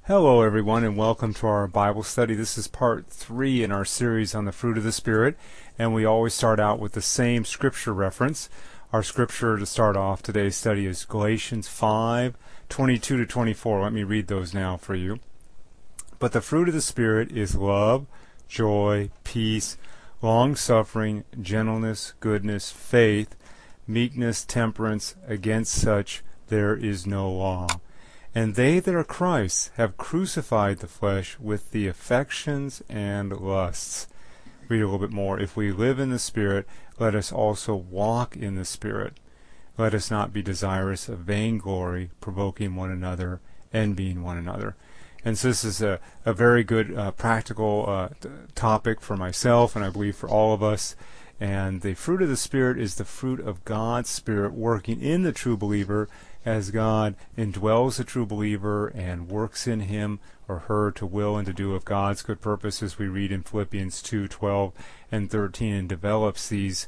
Hello everyone, and welcome to our Bible study. This is part 3 in our series on the fruit of the Spirit, and we always start out with the same scripture reference. Our scripture to start off today's study is Galatians 5:22-24. Let me read those now for you. But the fruit of the Spirit is love, joy, peace, long-suffering, gentleness, goodness, faith, meekness, temperance. Against such there is no law. And they that are Christ's have crucified the flesh with the affections and lusts. Read a little bit more. If we live in the Spirit, let us also walk in the Spirit. Let us not be desirous of vainglory, provoking one another, envying one another. And so this is a very good practical topic for myself, and I believe for all of us. And the fruit of the Spirit is the fruit of God's Spirit working in the true believer as God indwells the true believer and works in him or her to will and to do of God's good purpose, as we read in Philippians 2:12 and 13, and develops these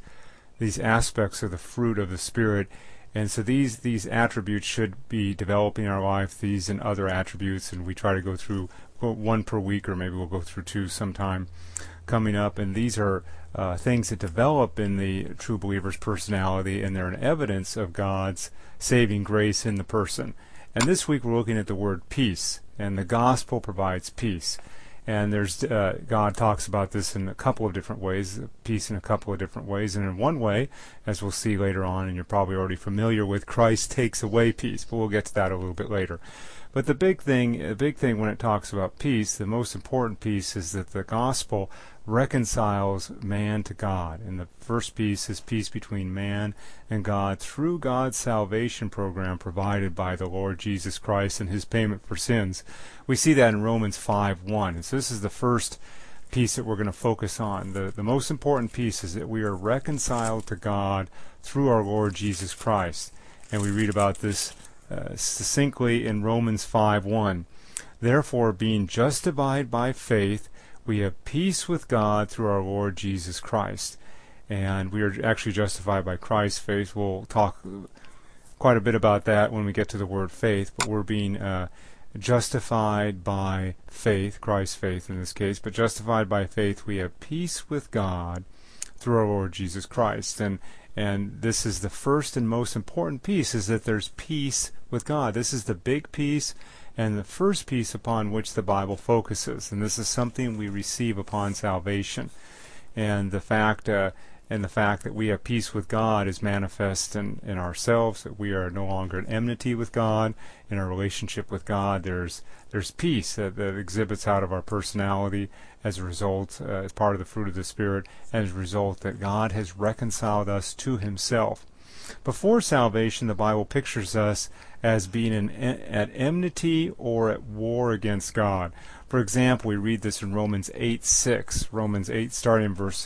aspects of the fruit of the Spirit. And so these attributes should be developing in our life, these and other attributes, and we try to go through one per week, or maybe we'll go through two sometime coming up. And these are things that develop in the true believer's personality, and they're an evidence of God's saving grace in the person. And this week we're looking at the word peace, and the gospel provides peace. And there's God talks about this in a couple of different ways, peace in a couple of different ways. And in one way, as we'll see later on, and you're probably already familiar with, Christ takes away peace, but we'll get to that a little bit later. But the big thing when it talks about peace, the most important piece is that the gospel reconciles man to God. And the first piece is peace between man and God through God's salvation program provided by the Lord Jesus Christ and his payment for sins. We see that in Romans 5:1. And so this is the first piece that we're going to focus on. The most important piece is that we are reconciled to God through our Lord Jesus Christ. And we read about this succinctly in Romans 5:1. Therefore, being justified by faith, we have peace with God through our Lord Jesus Christ. And we are actually justified by Christ's faith. We'll talk quite a bit about that when we get to the word faith, but we're being justified by faith, Christ's faith in this case, but justified by faith, we have peace with God through our Lord Jesus Christ. And this is the first and most important piece, is that there's peace with God. This is the big piece and the first piece upon which the Bible focuses. And this is something we receive upon salvation. And the fact that we have peace with God is manifest in ourselves, that we are no longer at enmity with God. In our relationship with God, there's peace that exhibits out of our personality as a result, as part of the fruit of the Spirit, as a result that God has reconciled us to himself. Before salvation, the Bible pictures us as being at enmity or at war against God. For example, we read this in Romans 8:6. Romans 8 starting in verse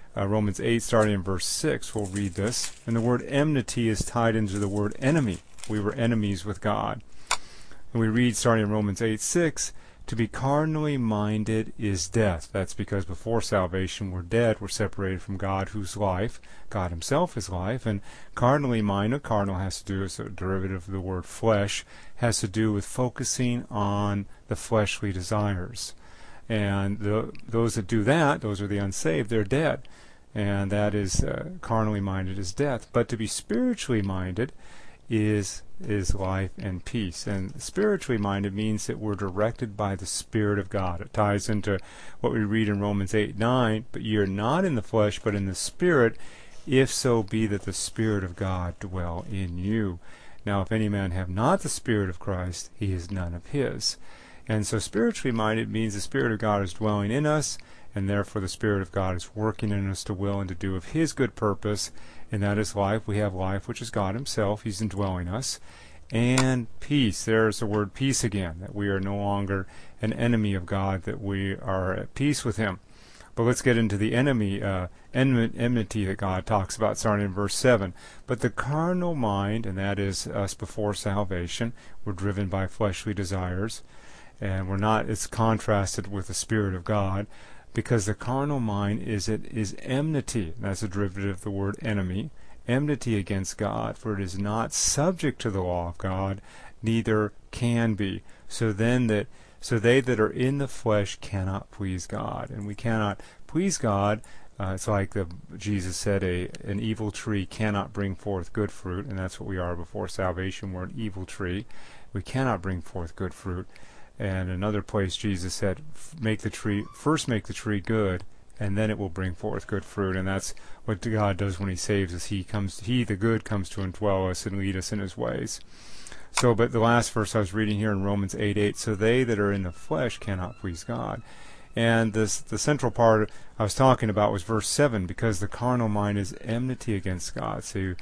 6, we'll read this. And the word enmity is tied into the word enemy. We were enemies with God. And we read starting in Romans 8:6, to be carnally minded is death. That's because before salvation we're dead. We're separated from God, who's life. God himself is life. And carnally minded, carnal has to do, it's a derivative of the word flesh, has to do with focusing on the fleshly desires. And those that do that, those are the unsaved, they're dead. And that is carnally minded is death. But to be spiritually minded is life and peace. And spiritually minded means that we're directed by the Spirit of God. It ties into what we read in Romans 8:9, but ye are not in the flesh, but in the Spirit, if so be that the Spirit of God dwell in you. Now if any man have not the Spirit of Christ, he is none of his. And so spiritually minded means the Spirit of God is dwelling in us, and therefore the Spirit of God is working in us to will and to do of his good purpose, and that is life. We have life, which is God himself. He's indwelling us. And peace. There's the word peace again, that we are no longer an enemy of God, that we are at peace with him. But let's get into the enmity that God talks about, starting in verse 7. But the carnal mind, and that is us before salvation, we're driven by fleshly desires, and it's contrasted with the Spirit of God, because the carnal mind is enmity. That's a derivative of the word enemy. Enmity against God, for it is not subject to the law of God, neither can be. So they that are in the flesh cannot please God. And we cannot please God. It's like Jesus said, an evil tree cannot bring forth good fruit, and that's what we are before salvation. We're an evil tree. We cannot bring forth good fruit. And another place Jesus said, first make the tree good, and then it will bring forth good fruit. And that's what God does when he saves us. He, the good, comes to indwell us and lead us in his ways. So, but the last verse I was reading here in Romans 8:8, so they that are in the flesh cannot please God. And the central part I was talking about was verse 7, because the carnal mind is enmity against God. So,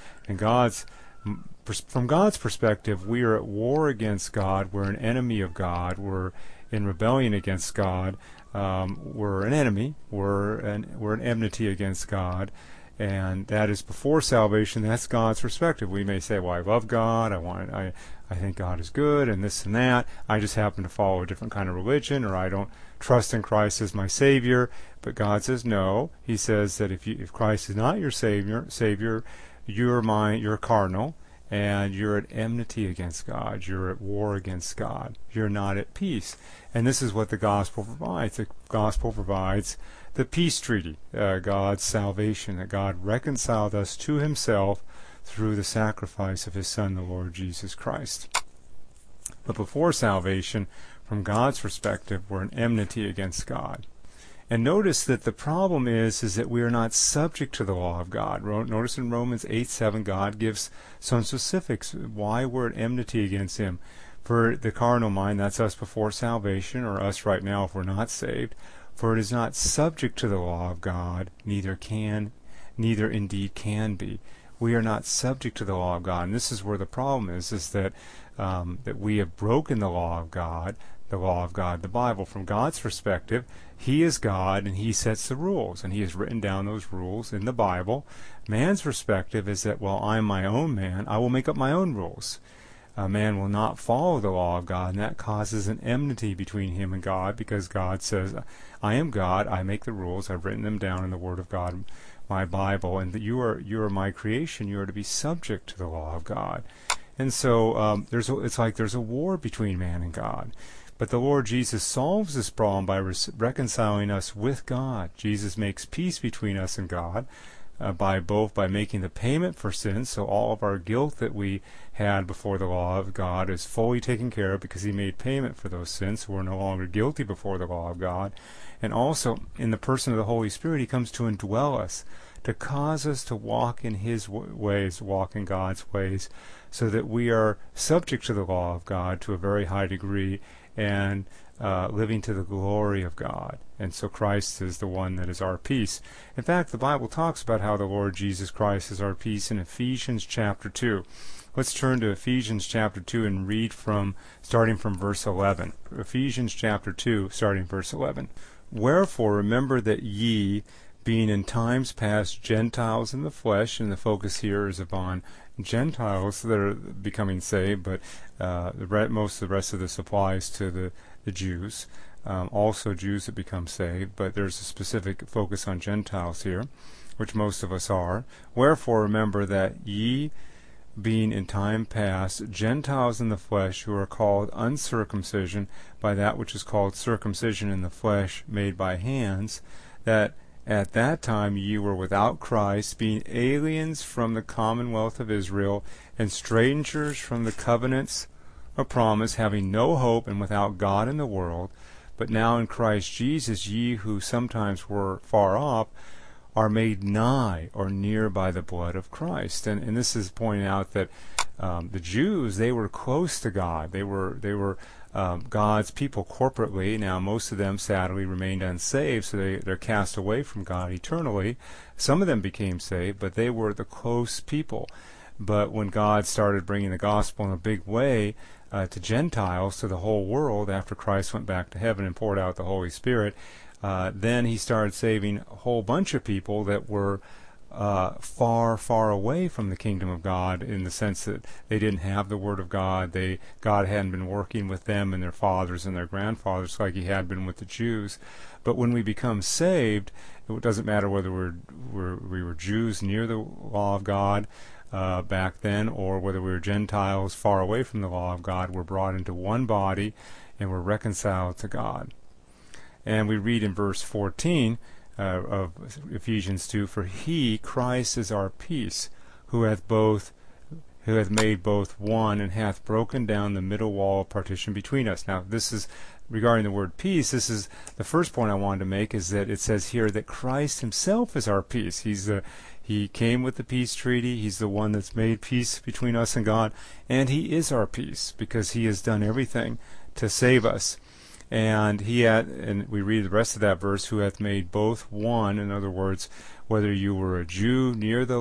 from God's perspective, we are at war against God. We're an enemy of God. We're in rebellion against God. We're an enemy. We're an enmity against God. And that is before salvation. That's God's perspective. We may say, well, I love God. I think God is good and this and that. I just happen to follow a different kind of religion, or I don't trust in Christ as my Savior. But God says no. He says that if Christ is not your Savior, you're carnal, and you're at enmity against God. You're at war against God. You're not at peace. And this is what the gospel provides. The gospel provides the peace treaty, God's salvation, that God reconciled us to himself through the sacrifice of his Son, the Lord Jesus Christ. But before salvation, from God's perspective, we're in enmity against God. And notice that the problem is that we are not subject to the law of God. Notice in Romans 8:7, God gives some specifics why we're at enmity against him. For the carnal mind, that's us before salvation, or us right now if we're not saved. For it is not subject to the law of God, neither indeed can be. We are not subject to the law of God. And this is where the problem is that we have broken the law of God, the Bible. From God's perspective, he is God, and he sets the rules, and he has written down those rules in the Bible. Man's perspective is that, well, I'm my own man. I will make up my own rules. Man will not follow the law of God, and that causes an enmity between him and God, because God says, I am God, I make the rules, I've written them down in the Word of God, my Bible, and that you are my creation, you are to be subject to the law of God. And so it's like there's a war between man and God. But the Lord Jesus solves this problem by reconciling us with God. Jesus makes peace between us and God, by making the payment for sins. So all of our guilt that we had before the law of God is fully taken care of, because he made payment for those sins. So we're no longer guilty before the law of God. And also, in the person of the Holy Spirit, he comes to indwell us, to cause us to walk in his ways, walk in God's ways, so that we are subject to the law of God to a very high degree, and living to the glory of God. And so Christ is the one that is our peace. In fact, the Bible talks about how the Lord Jesus Christ is our peace in Ephesians chapter 2. Let's turn to Ephesians chapter 2 and read starting from verse 11. Ephesians chapter 2, starting verse 11. Wherefore remember that ye, being in times past Gentiles in the flesh, and the focus here is upon Gentiles that are becoming saved, but most of the rest of this applies to the Jews, also Jews that become saved, but there's a specific focus on Gentiles here, which most of us are. Wherefore remember that ye, being in time past Gentiles in the flesh, who are called uncircumcision by that which is called circumcision in the flesh made by hands, that at that time ye were without Christ, being aliens from the commonwealth of Israel, and strangers from the covenants of promise, having no hope, and without God in the world. But now in Christ Jesus ye who sometimes were far off are made nigh or near by the blood of Christ. And this is pointing out that the Jews, they were close to God. They were God's people corporately. Now most of them sadly remained unsaved, so they're cast away from God eternally. Some of them became saved, but they were the close people. But when God started bringing the gospel in a big way to Gentiles, to the whole world, after Christ went back to heaven and poured out the Holy Spirit, then he started saving a whole bunch of people that were far, far away from the kingdom of God, in the sense that they didn't have the Word of God. God hadn't been working with them and their fathers and their grandfathers like he had been with the Jews. But when we become saved, it doesn't matter whether we were Jews near the law of God, back then, or whether we were Gentiles far away from the law of God, we're brought into one body and we're reconciled to God. And we read in verse 14 of Ephesians 2, "For he, Christ, is our peace, who hath made both one, and hath broken down the middle wall of partition between us." Now, this is regarding the word peace. This is the first point I wanted to make, is that it says here that Christ himself is our peace. He came with the peace treaty. He's the one that's made peace between us and God, and he is our peace because he has done everything to save us. And and we read the rest of that verse, "who hath made both one." In other words, whether you were a Jew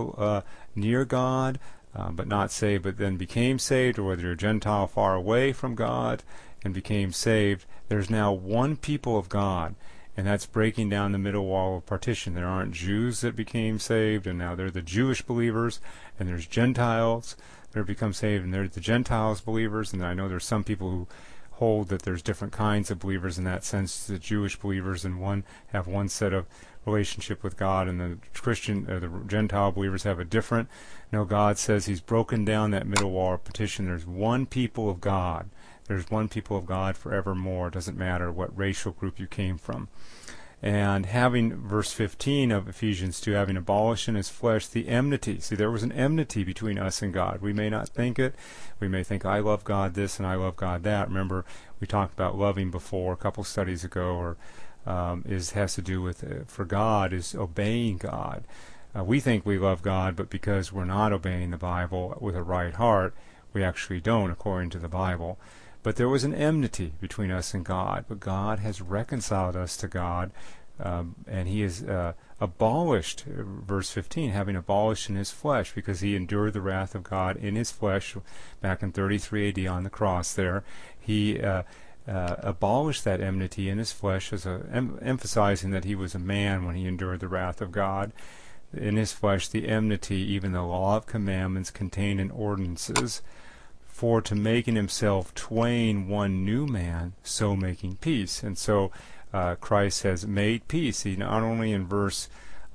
near God, but not saved, but then became saved, or whether you're a Gentile far away from God and became saved, there's now one people of God, and that's breaking down the middle wall of partition. There aren't Jews that became saved, and now they're the Jewish believers, and there's Gentiles that have become saved, and they're the Gentiles believers. And I know there's some people who hold that there's different kinds of believers in that sense. The Jewish believers have one set of relationship with God, and the the Gentile believers have a different. No, God says he's broken down that middle wall of partition. There's one people of God. There's one people of God forevermore. It doesn't matter what racial group you came from. And having, verse 15 of Ephesians 2, having abolished in his flesh the enmity. See, there was an enmity between us and God. We may not think it. We may think, I love God this and I love God that. Remember, we talked about loving before a couple studies ago, or has to do with, for God, is obeying God. We think we love God, but because we're not obeying the Bible with a right heart, we actually don't, according to the Bible. But there was an enmity between us and God, but God has reconciled us to God, and he has abolished, verse 15, having abolished in his flesh, because he endured the wrath of God in his flesh back in 33 AD on the cross there. He abolished that enmity in his flesh, as emphasizing that he was a man when he endured the wrath of God. In his flesh, the enmity, even the law of commandments contained in ordinances, for to make in himself twain one new man, so making peace. And so Christ has made peace. He not only in verse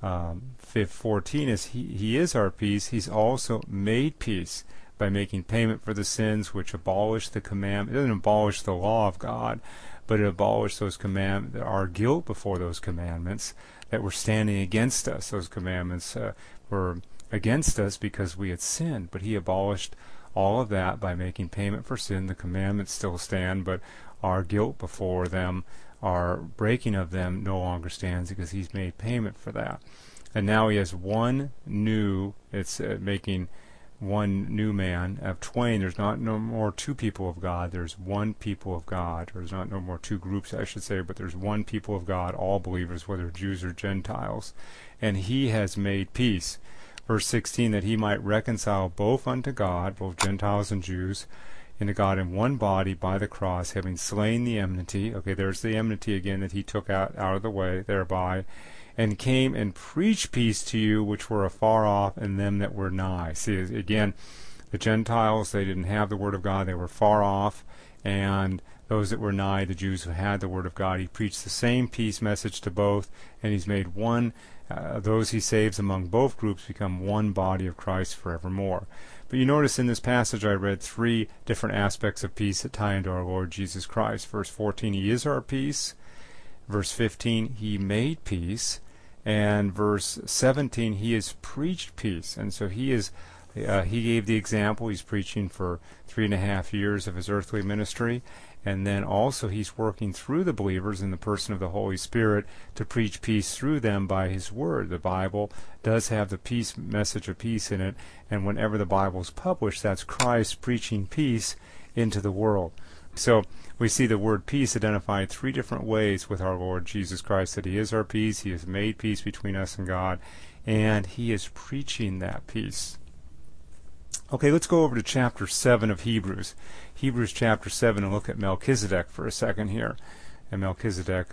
14 is he is our peace, he's also made peace by making payment for the sins which abolish the commandment. It doesn't abolish the law of God, but it abolished those our guilt before those commandments that were standing against us. Those commandments were against us because we had sinned, but he abolished all of that by making payment for sin. The commandments still stand, but our guilt before them, our breaking of them, no longer stands because he's made payment for that. And now he has one new, making one new man of twain. There's no more two people of God. There's one people of God. Or there's no more two groups, I should say, but there's one people of God, all believers, whether Jews or Gentiles. And he has made peace. Verse 16, that he might reconcile both unto God, both Gentiles and Jews, into God in one body by the cross, having slain the enmity. Okay, there's the enmity again that he took out of the way thereby, and came and preached peace to you which were afar off, and them that were nigh. See, again, the Gentiles, they didn't have the word of God, they were far off, and those that were nigh, the Jews who had the word of God, he preached the same peace message to both, and he's made one. Those he saves among both groups become one body of Christ forevermore. But you notice in this passage I read three different aspects of peace that tie into our Lord Jesus Christ. Verse 14, he is our peace. Verse 15, he made peace. And verse 17, he has preached peace. And so he gave the example. He's preaching for 3.5 years of his earthly ministry. And then also he's working through the believers in the person of the Holy Spirit to preach peace through them by his word. The Bible does have the peace message of peace in it, and whenever the Bible is published, that's Christ preaching peace into the world. So we see the word peace identified three different ways with our Lord Jesus Christ, that he is our peace, he has made peace between us and God, and he is preaching that peace. Okay, let's go over to chapter 7 of Hebrews. Hebrews chapter 7, and look at Melchizedek for a second here. And Melchizedek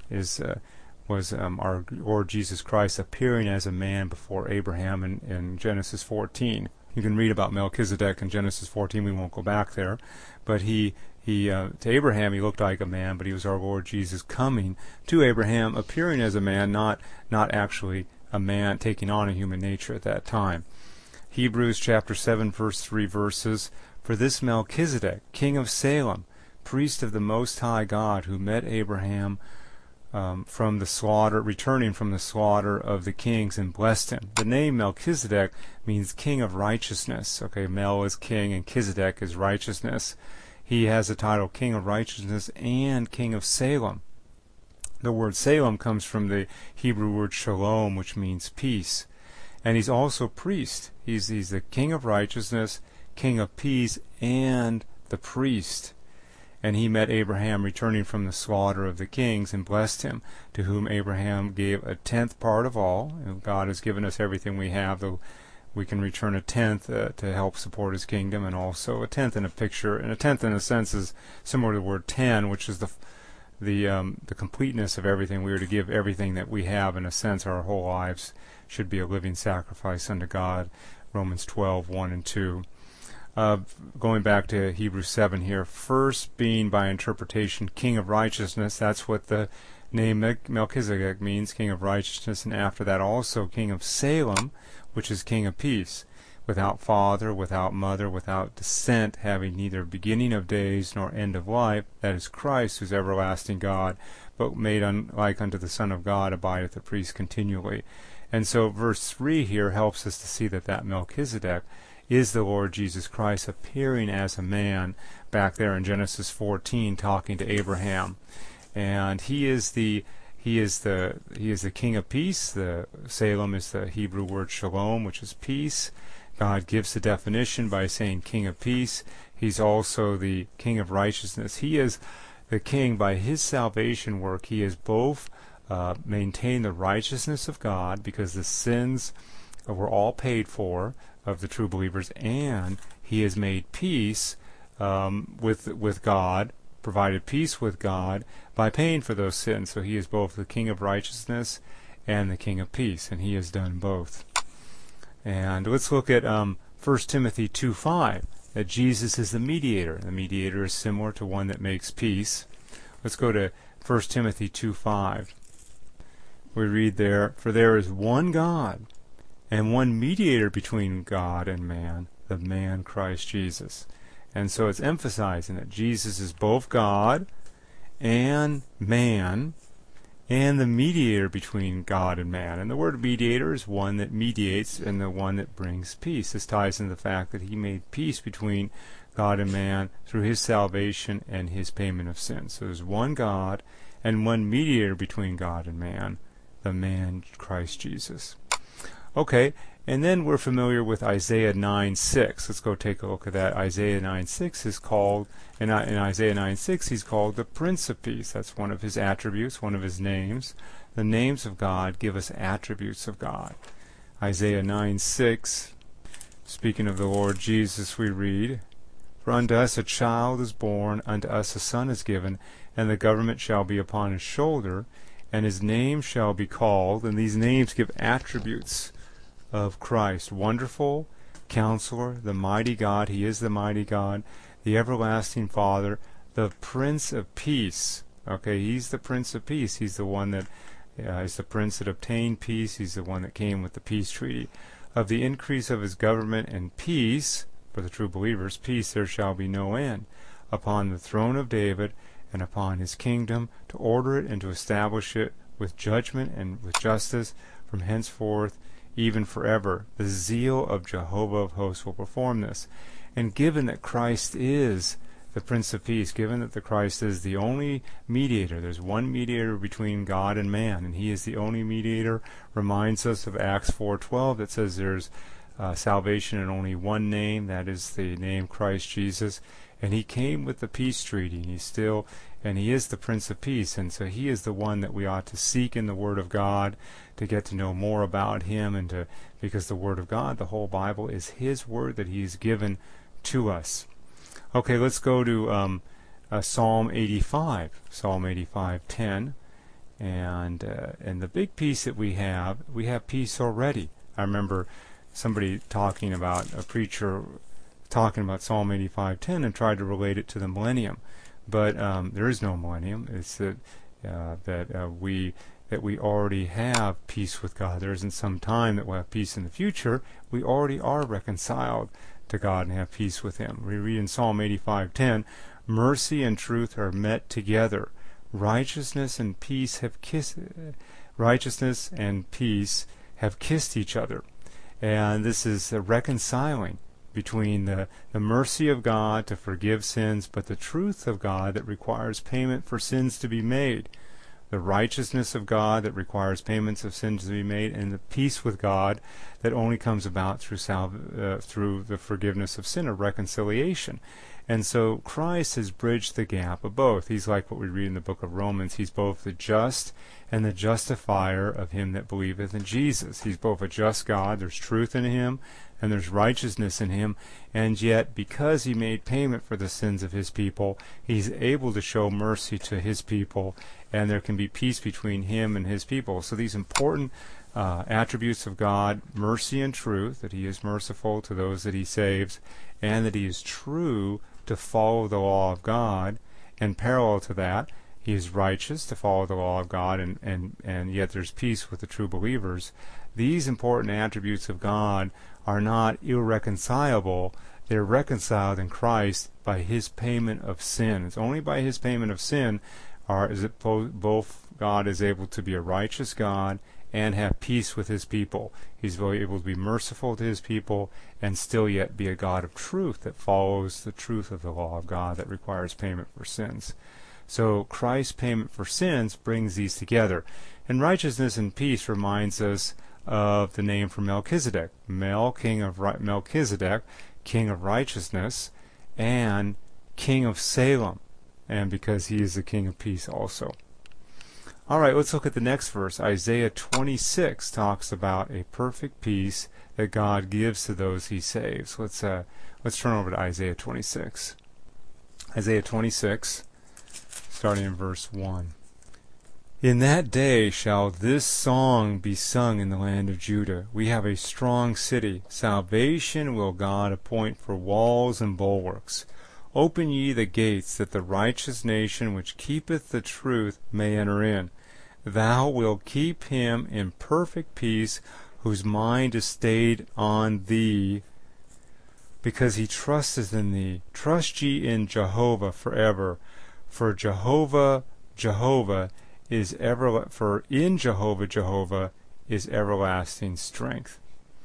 was our Lord Jesus Christ appearing as a man before Abraham in Genesis 14. You can read about Melchizedek in Genesis 14. We won't go back there. But to Abraham he looked like a man, but he was our Lord Jesus coming to Abraham, appearing as a man, not actually a man taking on a human nature at that time. Hebrews chapter 7, verse 3 verses. For this Melchizedek, king of Salem, priest of the Most High God, who met Abraham from the slaughter, returning from the slaughter of the kings, and blessed him. The name Melchizedek means king of righteousness. Okay, Mel is king and Chizedek is righteousness. He has the title king of righteousness and king of Salem. The word Salem comes from the Hebrew word shalom, which means peace. And he's also priest. He's the king of righteousness, king of peace, and the priest. And he met Abraham returning from the slaughter of the kings and blessed him, to whom Abraham gave a tenth part of all. And God has given us everything we have, though we can return a tenth to help support his kingdom, and also a tenth in a picture. And a tenth in a sense is similar to the word ten, which is the completeness of everything. We are to give everything that we have. In a sense, our whole lives should be a living sacrifice unto God. Romans 12, 1 and 2. Going back to Hebrews 7 here, first being by interpretation king of righteousness, that's what the name Melchizedek means, king of righteousness, and after that also king of Salem, which is king of peace, without father, without mother, without descent, having neither beginning of days nor end of life, that is Christ, who's everlasting God, but made like unto the Son of God, abideth the priest continually. And so verse 3 here helps us to see that Melchizedek is the Lord Jesus Christ appearing as a man back there in Genesis 14, talking to Abraham. And he is the king of peace. The Salem is the Hebrew word shalom, which is peace. God gives the definition by saying king of peace. He's also the king of righteousness. He is the king by his salvation work. He has both maintained the righteousness of God, because the sins were all paid for of the true believers, and he has made peace with God, provided peace with God by paying for those sins. So he is both the king of righteousness and the king of peace, and he has done both. And let's look at 1 Timothy 2:5, that Jesus is the mediator. The mediator is similar to one that makes peace. Let's go to 1 Timothy 2:5. We read there, for there is one God, and one mediator between God and man, the man Christ Jesus. And so it's emphasizing that Jesus is both God and man, and the mediator between God and man. And the word mediator is one that mediates and the one that brings peace. This ties into the fact that he made peace between God and man through his salvation and his payment of sin. So there's one God and one mediator between God and man, the man Christ Jesus. Okay, and then we're familiar with Isaiah 9:6. Let's go take a look at that. Isaiah 9:6 is called, in Isaiah 9:6, he's called the Prince of Peace. That's one of his attributes, one of his names. The names of God give us attributes of God. Isaiah 9:6, speaking of the Lord Jesus, we read, for unto us a child is born, unto us a son is given, and the government shall be upon his shoulder, and his name shall be called, and these names give attributes of Christ. Wonderful Counselor, the mighty God, he is the mighty God, the everlasting Father, the Prince of Peace. Okay, he's the Prince of Peace. He's the one that is the Prince that obtained peace. He's the one that came with the peace treaty. Of the increase of his government and peace, for the true believers, peace there shall be no end, upon the throne of David and upon his kingdom, to order it and to establish it with judgment and with justice from henceforth even forever. The zeal of Jehovah of hosts will perform this. And given that Christ is the Prince of Peace, given that the Christ is the only mediator, there's one mediator between God and man, and he is the only mediator, reminds us of Acts 4:12 that says there's salvation in only one name, that is the name Christ Jesus. And he came with the peace treaty, and he is the Prince of Peace, and so he is the one that we ought to seek in the Word of God to get to know more about him, because the Word of God, the whole Bible, is his Word that he's given to us. Okay, let's go to Psalm 85, Psalm 85:10, and the big piece that we have peace already. I remember somebody talking about, a preacher talking about Psalm 85:10 and tried to relate it to the millennium. But there is no millennium. It's that we that we already have peace with God. There isn't some time that we'll have peace in the future. We already are reconciled to God and have peace with Him. We read in Psalm 85:10, mercy and truth are met together. Righteousness and peace have kissed each other. And this is a reconciling between the mercy of God to forgive sins, but the truth of God that requires payment for sins to be made. The righteousness of God that requires payments of sins to be made, and the peace with God that only comes about through the forgiveness of sin, or reconciliation. And so Christ has bridged the gap of both. He's like what we read in the book of Romans. He's both the just and the justifier of him that believeth in Jesus. He's both a just God. There's truth in Him, and there's righteousness in Him. And yet, because He made payment for the sins of His people, He's able to show mercy to His people, and there can be peace between Him and His people. So these important attributes of God, mercy and truth, that He is merciful to those that He saves, and that He is true to follow the law of God, and parallel to that, He is righteous to follow the law of God, and yet there's peace with the true believers. These important attributes of God are not irreconcilable. They're reconciled in Christ by His payment of sin. It's only by His payment of sin both God is able to be a righteous God and have peace with His people. He's able to be merciful to His people and still yet be a God of truth that follows the truth of the law of God that requires payment for sins. So Christ's payment for sins brings these together. And righteousness and peace reminds us of the name for Melchizedek. Melchizedek, king of righteousness, and king of Salem, and because he is the king of peace also. All right, let's look at the next verse. Isaiah 26 talks about a perfect peace that God gives to those He saves. Let's turn over to Isaiah 26. Isaiah 26, starting in verse 1. In that day shall this song be sung in the land of Judah. We have a strong city. Salvation will God appoint for walls and bulwarks. Open ye the gates, that the righteous nation which keepeth the truth may enter in. Thou wilt keep him in perfect peace, whose mind is stayed on thee, because he trusteth in thee. Trust ye in Jehovah forever, for Jehovah is Jehovah is everlasting strength.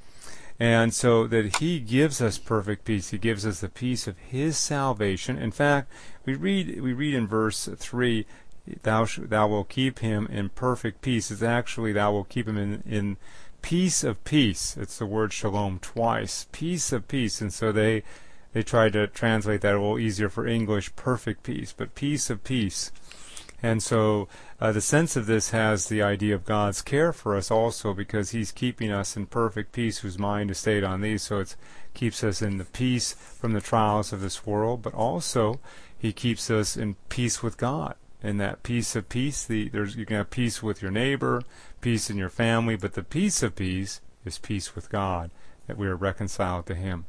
And so that He gives us perfect peace. He gives us the peace of His salvation. In fact, we read in verse 3, Thou wilt keep him in perfect peace. It's actually, Thou wilt keep him in peace of peace. It's the word shalom twice. Peace of peace. And so they tried to translate that a little easier for English, perfect peace, but peace of peace. And so the sense of this has the idea of God's care for us also, because He's keeping us in perfect peace, whose mind is stayed on thee. So it keeps us in the peace from the trials of this world, but also He keeps us in peace with God. And that peace of peace, you can have peace with your neighbor, peace in your family, but the peace of peace is peace with God, that we are reconciled to Him.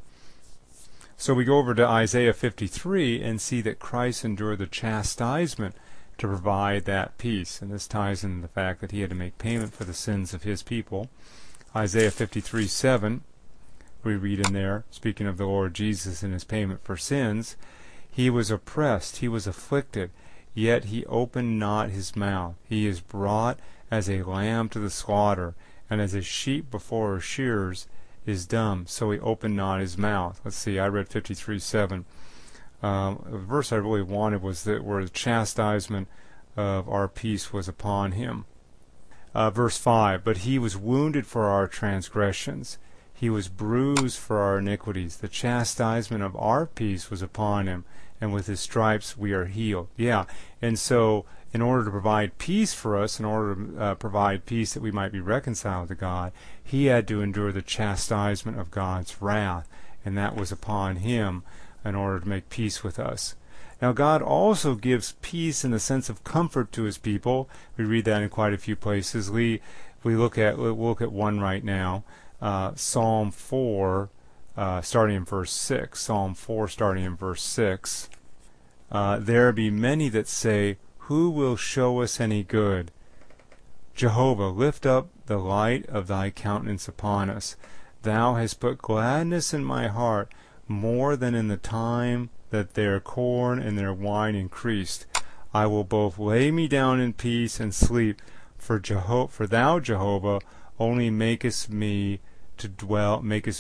So we go over to Isaiah 53 and see that Christ endured the chastisement to provide that peace. And this ties into the fact that He had to make payment for the sins of His people. Isaiah 53:7, we read in there, speaking of the Lord Jesus and His payment for sins, He was oppressed, He was afflicted, yet He opened not His mouth. He is brought as a lamb to the slaughter, and as a sheep before her shearers is dumb, so He opened not His mouth. Let's see, I read 53:7. The verse I really wanted was where the chastisement of our peace was upon Him. Verse 5, But He was wounded for our transgressions, He was bruised for our iniquities. The chastisement of our peace was upon Him, and with His stripes we are healed. Yeah, and so in order to provide peace for us, in order to provide peace that we might be reconciled to God, He had to endure the chastisement of God's wrath, and that was upon Him in order to make peace with us. Now God also gives peace in the sense of comfort to His people. We read that in quite a few places. We'll look at one right now. Psalm 4, starting in verse 6. Psalm 4, starting in verse 6. There be many that say, Who will show us any good? Jehovah, lift up the light of thy countenance upon us. Thou hast put gladness in my heart, more than in the time that their corn and their wine increased. I will both lay me down in peace and sleep, for thou, Jehovah, only makest me dwell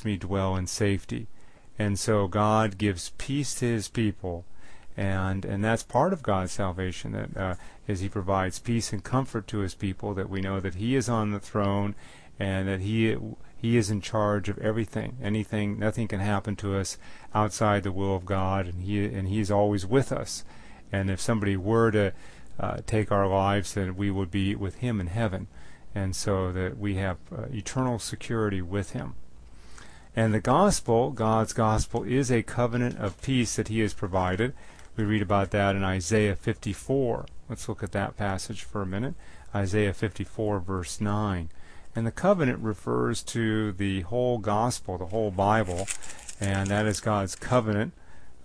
in safety. And so God gives peace to his people, and that's part of God's salvation, that as he provides peace and comfort to his people, that we know that he is on the throne and that he is in charge of everything. Nothing can happen to us outside the will of God, and he is always with us. And if somebody were to take our lives, then we would be with him in heaven, and so that we have eternal security with him. And the gospel, God's gospel, is a covenant of peace that he has provided. We read about that in Isaiah 54. Let's look at that passage for a minute. Isaiah 54, verse 9. And the covenant refers to the whole gospel, the whole Bible, and that is God's covenant,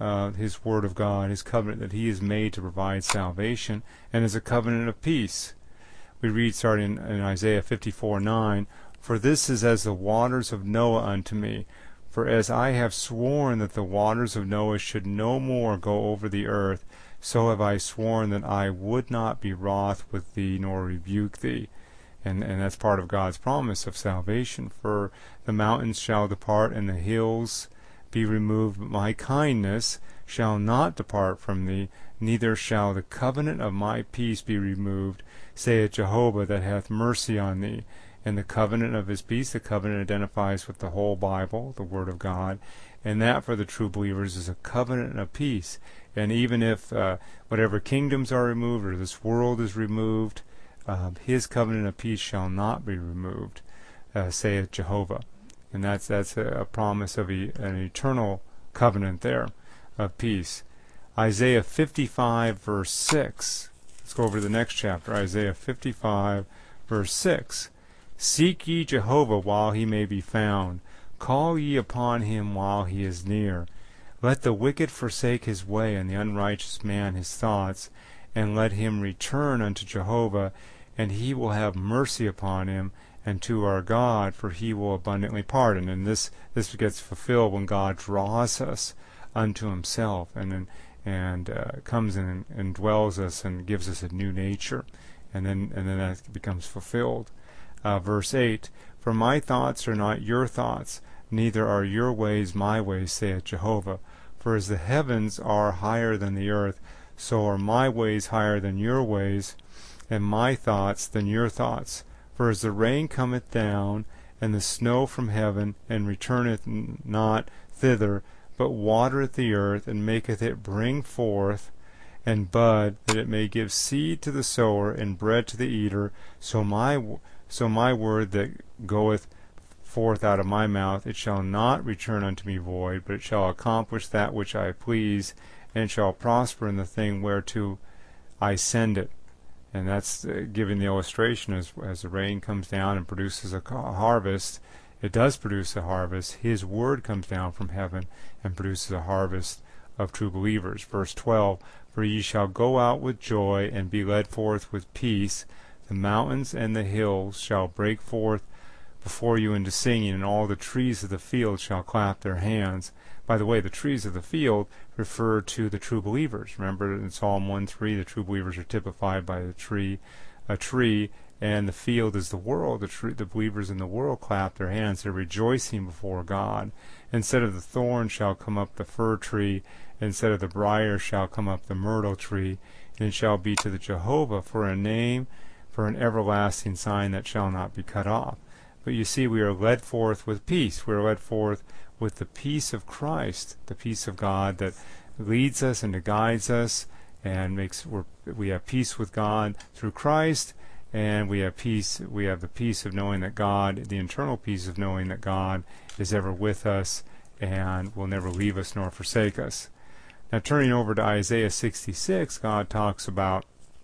his word of God, his covenant that he has made to provide salvation, and is a covenant of peace. We read, starting in Isaiah 54:9, For this is as the waters of Noah unto me. For as I have sworn that the waters of Noah should no more go over the earth, so have I sworn that I would not be wroth with thee, nor rebuke thee. And that's part of God's promise of salvation. For the mountains shall depart, and the hills be removed, but my kindness shall not depart from thee, neither shall the covenant of my peace be removed, saith Jehovah, that hath mercy on thee. And the covenant of his peace, the covenant identifies with the whole Bible, the Word of God, and that for the true believers is a covenant of peace. And even if whatever kingdoms are removed, or this world is removed, his covenant of peace shall not be removed, saith Jehovah. And that's a promise of an eternal covenant there of peace. Isaiah 55, verse 6. Let's go over to the next chapter, Isaiah 55, verse 6. Seek ye Jehovah while he may be found. Call ye upon him while he is near. Let the wicked forsake his way, and the unrighteous man his thoughts, and let him return unto Jehovah, and he will have mercy upon him, and to our God, for he will abundantly pardon. And this gets fulfilled when God draws us unto himself, and comes in and dwells us and gives us a new nature, and then that becomes fulfilled. Verse 8, For my thoughts are not your thoughts, neither are your ways my ways, saith Jehovah. For as the heavens are higher than the earth, so are my ways higher than your ways, and my thoughts than your thoughts. For as the rain cometh down, and the snow from heaven, and returneth not thither, but watereth the earth, and maketh it bring forth and bud, that it may give seed to the sower, and bread to the eater, so my word that goeth forth out of my mouth, it shall not return unto me void, but it shall accomplish that which I please, and it shall prosper in the thing whereto I send it. And that's giving the illustration as the rain comes down and produces a harvest. It does produce a harvest. His word comes down from heaven and produces a harvest of true believers. Verse 12, For ye shall go out with joy, and be led forth with peace. The mountains and the hills shall break forth before you into singing, and all the trees of the field shall clap their hands. By the way, the trees of the field refer to the true believers. Remember in Psalm 1:3, the true believers are typified by a tree, and the field is the world. The believers in the world clap their hands. They're rejoicing before God. Instead of the thorn shall come up the fir tree, instead of the briar shall come up the myrtle tree, and it shall be to the Jehovah for a name, for an everlasting sign that shall not be cut off. But you see, we are led forth with peace. We are led forth with the peace of Christ, the peace of God that leads us and guides us, and we have peace with God through Christ, and we have peace. We have the peace of knowing that God, the internal peace of knowing that God is ever with us and will never leave us nor forsake us. Now, turning over to Isaiah 66, God talks about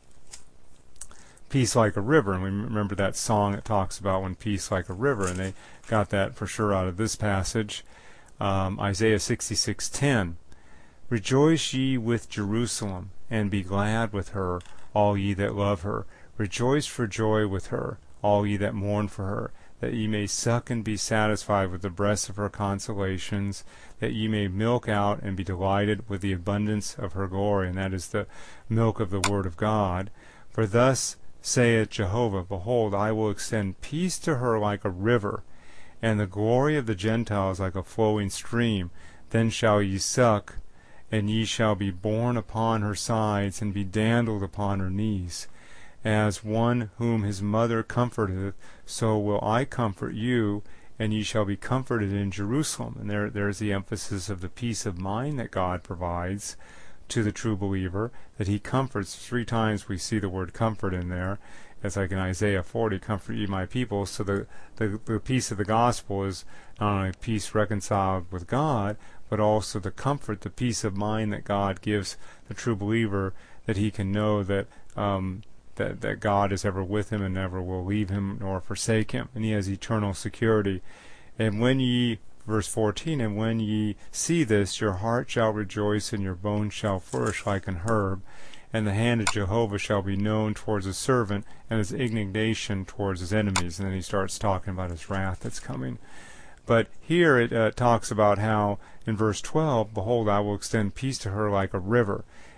peace like a river, and we remember that song that talks about when peace like a river, and they got that for sure out of this passage. Isaiah 66:10, Rejoice ye with Jerusalem, and be glad with her, all ye that love her. Rejoice for joy with her, all ye that mourn for her, that ye may suck and be satisfied with the breast of her consolations, that ye may milk out and be delighted with the abundance of her glory. And that is the milk of the Word of God. For thus saith Jehovah, Behold, I will extend peace to her like a river, and the glory of the Gentiles like a flowing stream. Then shall ye suck, and ye shall be borne upon her sides, and be dandled upon her knees. As one whom his mother comforteth, so will I comfort you, and ye shall be comforted in Jerusalem. And there's the emphasis of the peace of mind that God provides to the true believer, that he comforts. 3 times we see the word comfort in there. It's like in Isaiah 40, comfort ye my people. So the peace of the gospel is not only peace reconciled with God, but also the comfort, the peace of mind that God gives the true believer, that he can know that that God is ever with him and never will leave him nor forsake him, and he has eternal security. And when ye, verse 14, and when ye see this, your heart shall rejoice, and your bones shall flourish like an herb, and the hand of Jehovah shall be known towards his servant, and his indignation towards his enemies. And then he starts talking about his wrath that's coming. But here it talks about how, in verse 12, Behold, I will extend peace to her like a river.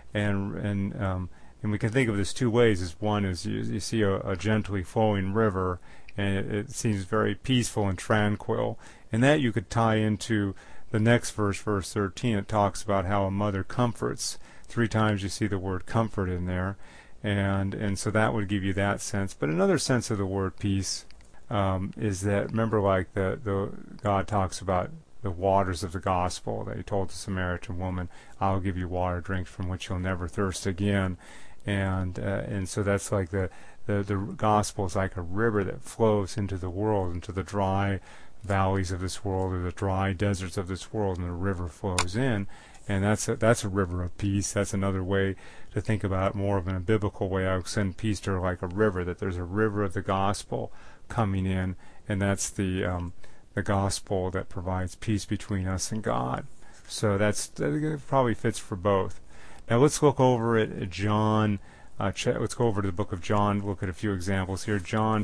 And we can think of this 2 ways. As one is you see a gently flowing river, and it seems very peaceful and tranquil. And that you could tie into the next verse, verse 13. It talks about how a mother comforts. 3 times you see the word comfort in there. And so that would give you that sense. But another sense of the word peace is that, remember, like the God talks about the waters of the gospel that he told the Samaritan woman, I'll give you water drink from which you'll never thirst again. And so that's like the gospel is like a river that flows into the world, into the dry valleys of this world, or the dry deserts of this world, and the river flows in. And that's a river of peace. That's another way to think about it, more of in a biblical way. I would send peace to her like a river, that there's a river of the gospel coming in, and that's the gospel that provides peace between us and God. So that probably fits for both. Now let's look over at John. Let's go over to the book of John. Look at a few examples here. John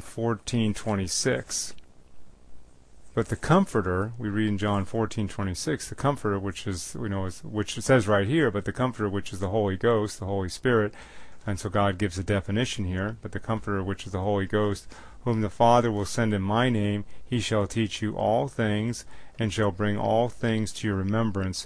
14:26. But the Comforter, we read in John 14:26, the Comforter, which is which it says right here, but the Comforter, which is the Holy Ghost, the Holy Spirit, and so God gives a definition here. But the Comforter, which is the Holy Ghost, whom the Father will send in my name, he shall teach you all things, and shall bring all things to your remembrance,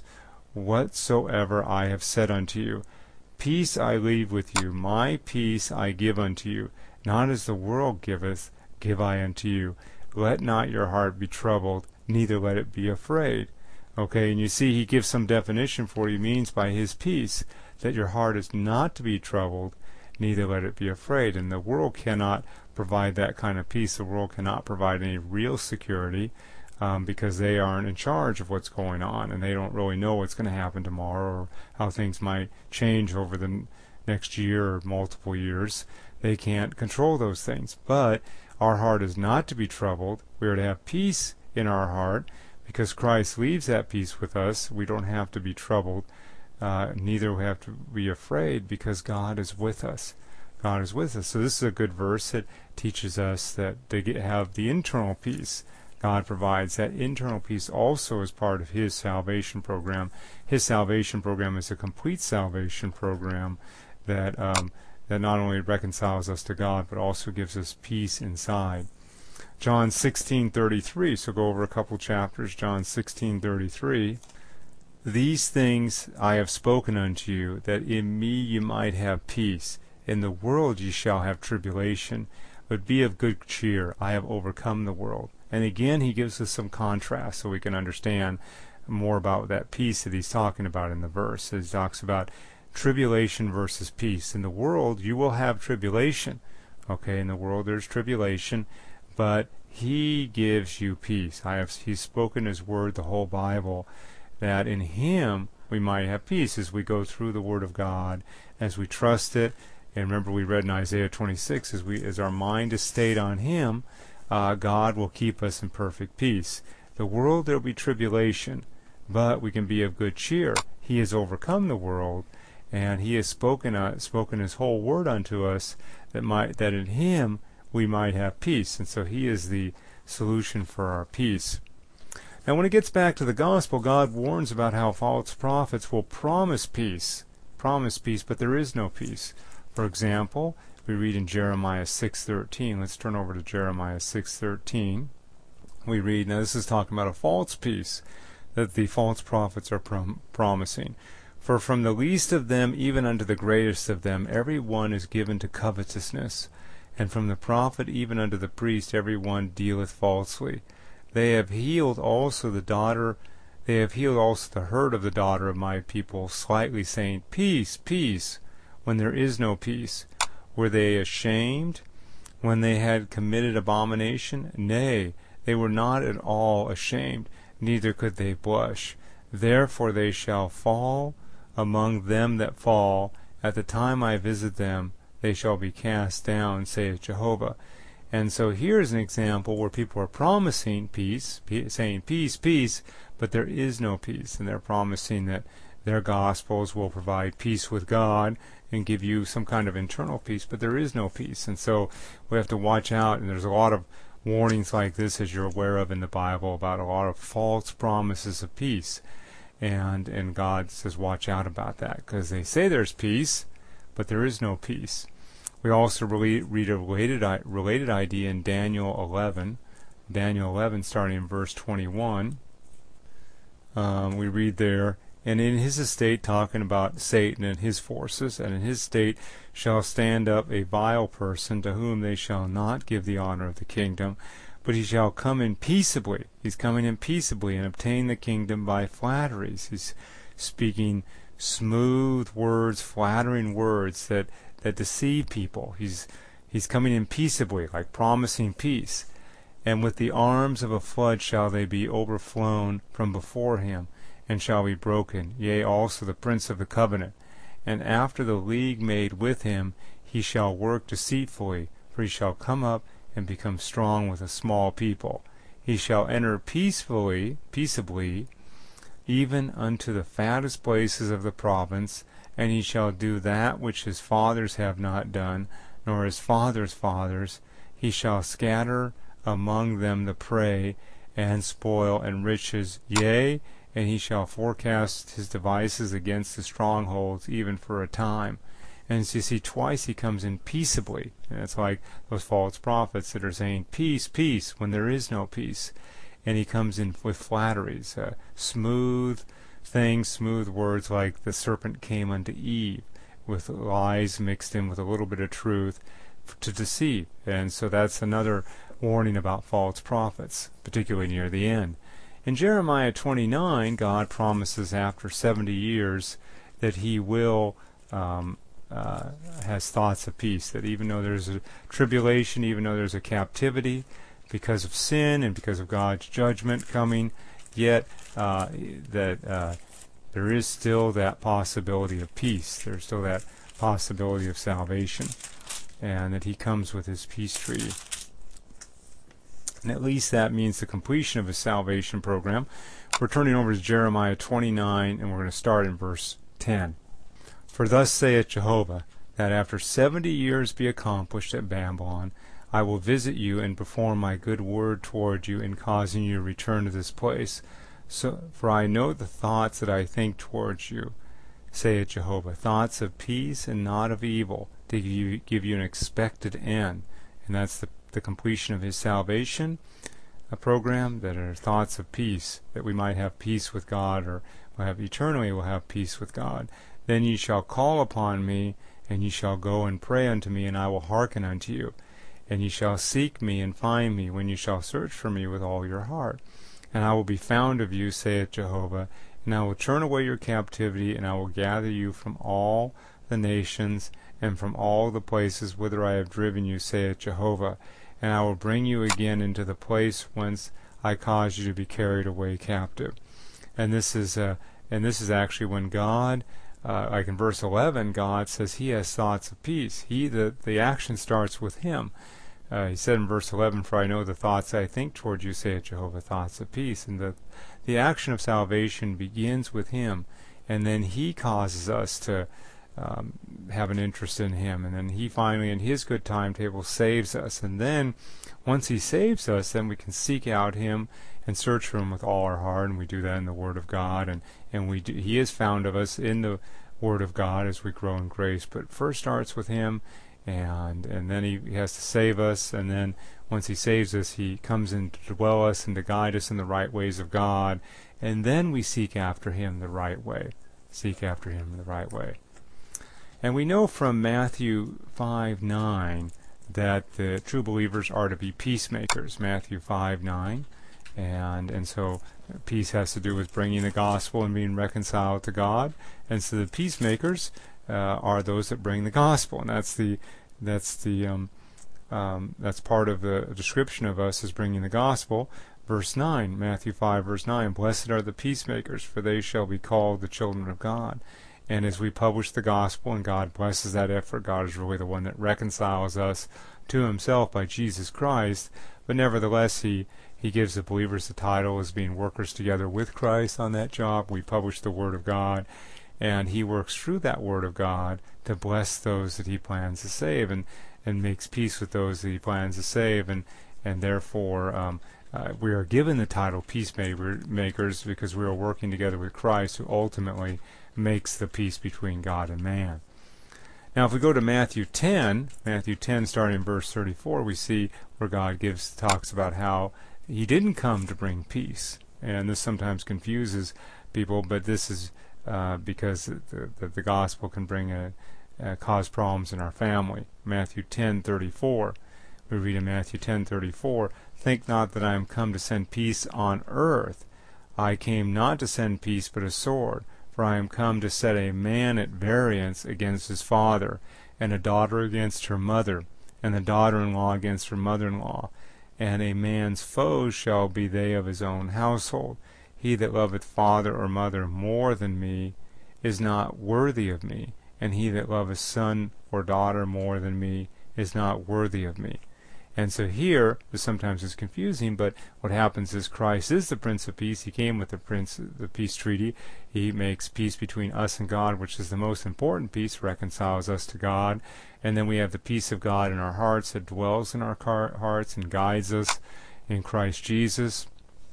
whatsoever I have said unto you. Peace I leave with you, my peace I give unto you. Not as the world giveth, give I unto you. Let not your heart be troubled, neither let it be afraid. Okay, and you see he gives some definition for what he means by his peace, that your heart is not to be troubled, neither let it be afraid. And the world cannot provide that kind of peace. The world cannot provide any real security, because they aren't in charge of what's going on, and they don't really know what's going to happen tomorrow or how things might change over the next year or multiple years. They can't control those things. But our heart is not to be troubled. We are to have peace in our heart because Christ leaves that peace with us. We don't have to be troubled. Neither we have to be afraid because God is with us. God is with us. So this is a good verse that teaches us that they have the internal peace. God provides that internal peace also as part of his salvation program. His salvation program is a complete salvation program that not only reconciles us to God, but also gives us peace inside. John 16:33, so go over a couple chapters. John 16:33. These things I have spoken unto you, that in me ye might have peace. In the world ye shall have tribulation, but be of good cheer. I have overcome the world. And again, he gives us some contrast so we can understand more about that peace that he's talking about in the verse. He talks about tribulation versus peace. In the world, you will have tribulation. Okay, in the world there's tribulation, but he gives you peace. He's spoken his word, the whole Bible, that in him we might have peace as we go through the word of God, as we trust it. And remember, we read in Isaiah 26, as our mind is stayed on him, God will keep us in perfect peace. The world, there will be tribulation, but we can be of good cheer. He has overcome the world, and he has spoken his whole word unto us, that in him we might have peace. And so he is the solution for our peace. Now when it gets back to the gospel, God warns about how false prophets will promise peace, but there is no peace. For example, we read in Jeremiah 6:13. Let's turn over to Jeremiah 6:13. We read, now this is talking about a false peace that the false prophets are promising. For from the least of them even unto the greatest of them every one is given to covetousness, and from the prophet even unto the priest every one dealeth falsely. They have healed also the hurt of the daughter of my people, slightly saying, Peace, peace, when there is no peace. Were they ashamed when they had committed abomination? Nay, they were not at all ashamed, neither could they blush. Therefore they shall fall among them that fall. At the time I visit them, they shall be cast down, saith Jehovah. And so here's an example where people are promising peace, saying peace, peace, but there is no peace. And they're promising that their gospels will provide peace with God and give you some kind of internal peace, but there is no peace. And so we have to watch out, and there's a lot of warnings like this, as you're aware of in the Bible, about a lot of false promises of peace. And God says watch out about that, because they say there's peace, but there is no peace. We also read a related idea in Daniel 11. Daniel 11, starting in verse 21. We read there, and in his estate, talking about Satan and his forces, and in his state shall stand up a vile person, to whom they shall not give the honor of the kingdom, but he shall come in peaceably. He's coming in peaceably, and obtain the kingdom by flatteries. He's speaking smooth words, flattering words that deceive people. He's coming in peaceably, like promising peace. And with the arms of a flood shall they be overflown from before him, and shall be broken, yea, also the prince of the covenant. And after the league made with him, he shall work deceitfully, for he shall come up and become strong with a small people. He shall enter peaceably, even unto the fattest places of the province, and he shall do that which his fathers have not done, nor his fathers' fathers. He shall scatter among them the prey, and spoil and riches, yea, and he shall forecast his devices against the strongholds, even for a time. And so you see, twice he comes in peaceably. And it's like those false prophets that are saying, peace, peace, when there is no peace. And he comes in with flatteries, smooth things, smooth words, like the serpent came unto Eve, with lies mixed in with a little bit of truth to deceive. And so that's another warning about false prophets, particularly near the end. In Jeremiah 29, God promises after 70 years that he will has thoughts of peace, that even though there's a tribulation, even though there's a captivity because of sin and because of God's judgment coming, yet there is still that possibility of peace. There's still that possibility of salvation, and that he comes with his peace treaty. And at least that means the completion of his salvation program. We're turning over to Jeremiah 29, and we're going to start in verse 10. For thus saith Jehovah, that after 70 years be accomplished at Babylon, I will visit you and perform my good word toward you in causing you to return to this place. For I know the thoughts that I think towards you, saith Jehovah, thoughts of peace and not of evil, to give you an expected end. And that's the completion of his salvation, a program that are thoughts of peace, that we might have peace with God, or we'll have peace with God. Then ye shall call upon me, and ye shall go and pray unto me, and I will hearken unto you. And ye shall seek me and find me, when ye shall search for me with all your heart. And I will be found of you, saith Jehovah, and I will turn away your captivity, and I will gather you from all the nations, and from all the places whither I have driven you, saith Jehovah. And I will bring you again into the place whence I caused you to be carried away captive. And this is actually when God, like in verse 11, God says he has thoughts of peace. The action starts with him. He said in verse 11, for I know the thoughts I think toward you, saith Jehovah, thoughts of peace. And the action of salvation begins with him, and then he causes us to have an interest in him. And then he finally, in his good timetable, saves us. And then once he saves us, then we can seek out him and search for him with all our heart. And we do that in the Word of God. And he is found of us in the Word of God as we grow in grace. But first starts with him, and then he has to save us. And then once he saves us, he comes in to dwell us and to guide us in the right ways of God. And then we seek after him the right way. Seek after him the right way. And we know from Matthew 5:9 that the true believers are to be peacemakers. Matthew 5:9. And so peace has to do with bringing the gospel and being reconciled to God. And so the peacemakers are those that bring the gospel. And that's part of the description of us as bringing the gospel. Verse 9, Matthew 5, verse 9, "Blessed are the peacemakers, for they shall be called the children of God." And as we publish the gospel and God blesses that effort, God is really the one that reconciles us to himself by Jesus Christ. But nevertheless, he gives the believers the title as being workers together with Christ on that job. We publish the Word of God, and he works through that Word of God to bless those that he plans to save, and makes peace with those that he plans to save. And therefore, we are given the title peacemakers because we are working together with Christ, who ultimately makes the peace between God and man. Now, if we go to Matthew 10 starting in verse 34, we see where God talks about how he didn't come to bring peace. And this sometimes confuses people, but this is because the gospel can cause problems in our family. Matthew 10:34. We read in Matthew 10:34, "Think not that I am come to send peace on earth. I came not to send peace, but a sword. For I am come to set a man at variance against his father, and a daughter against her mother, and the daughter-in-law against her mother-in-law. And a man's foes shall be they of his own household. He that loveth father or mother more than me is not worthy of me, and he that loveth son or daughter more than me is not worthy of me." And so here, this sometimes is confusing, but what happens is Christ is the Prince of Peace. He came with the peace treaty. He makes peace between us and God, which is the most important peace, reconciles us to God. And then we have the peace of God in our hearts that dwells in our hearts and guides us in Christ Jesus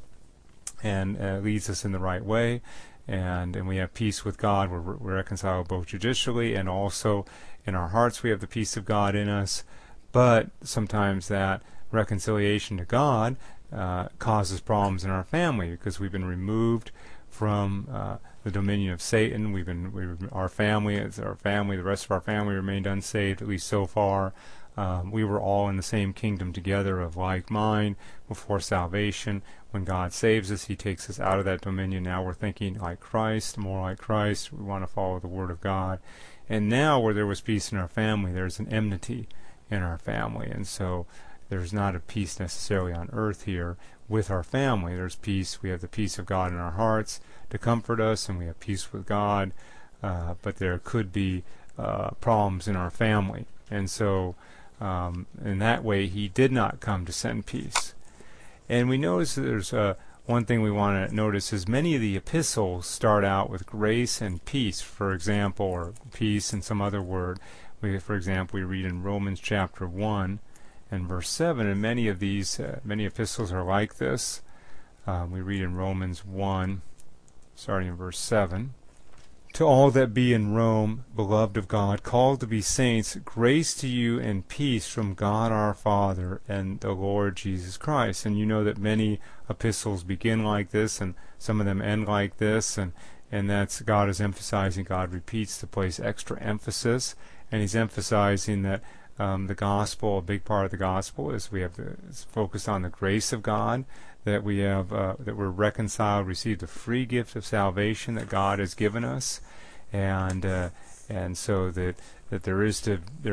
and leads us in the right way. And we have peace with God. We're reconciled both judicially and also in our hearts we have the peace of God in us. But sometimes that reconciliation to God causes problems in our family because we've been removed from the dominion of Satan. Our family, the rest of our family remained unsaved, at least so far. We were all in the same kingdom together of like mind before salvation. When God saves us, he takes us out of that dominion. Now we're thinking like Christ, more like Christ. We want to follow the Word of God. And now where there was peace in our family, there's an enmity in our family. And so there's not a peace necessarily on earth here with our family. There's peace. We have the peace of God in our hearts to comfort us, and we have peace with God. But there could be problems in our family. And so in that way, he did not come to send peace. And we notice that there's one thing we want to notice is many of the epistles start out with grace and peace, for example, or peace and some other word. For example, we read in Romans chapter 1 and verse 7, and many of these, many epistles are like this. We read in Romans 1, starting in verse 7, "To all that be in Rome, beloved of God, called to be saints, grace to you and peace from God our Father and the Lord Jesus Christ." And you know that many epistles begin like this, and some of them end like this, and that's God is emphasizing, God repeats to place extra emphasis, and he's emphasizing that the gospel, a big part of the gospel is it's focused on the grace of God, that we have that we're reconciled, received the free gift of salvation that God has given us, and so that there is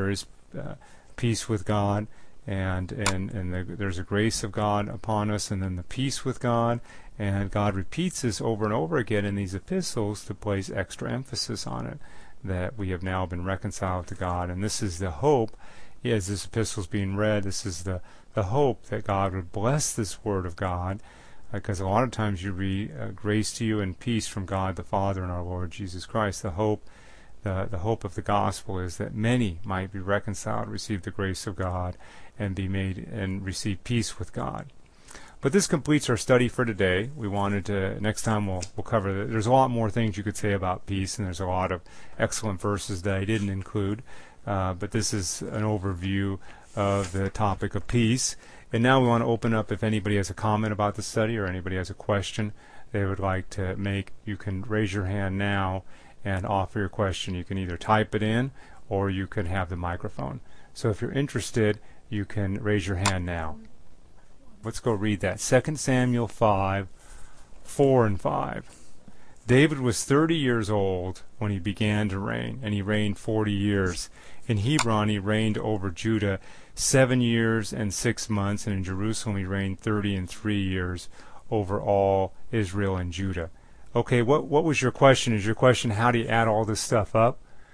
peace with God, and there's a grace of God upon us, and then the peace with God, and God repeats this over and over again in these epistles to place extra emphasis on it, that we have now been reconciled to God. And this is the hope, as this epistle is being read, this is the hope that God would bless this Word of God, because a lot of times you read grace to you and peace from God the Father and our Lord Jesus Christ. The hope The hope of the gospel is that many might be reconciled, receive the grace of God, and be made and receive peace with God. But this completes our study for today. We wanted to, next time we'll cover that. There's a lot more things you could say about peace, and there's a lot of excellent verses that I didn't include. But this is an overview of the topic of peace. And now we want to open up if anybody has a comment about the study or anybody has a question they would like to make. You can raise your hand now and offer your question. You can either type it in or you can have the microphone. So if you're interested, you can raise your hand now. Let's go read that. 2 Samuel 5, 4 and 5. David was 30 years old when he began to reign, and he reigned 40 years. In Hebron he reigned over Judah 7 years and 6 months, and in Jerusalem he reigned 30 and 3 years over all Israel and Judah. Okay, what was your question? Is your question how do you add all this stuff up?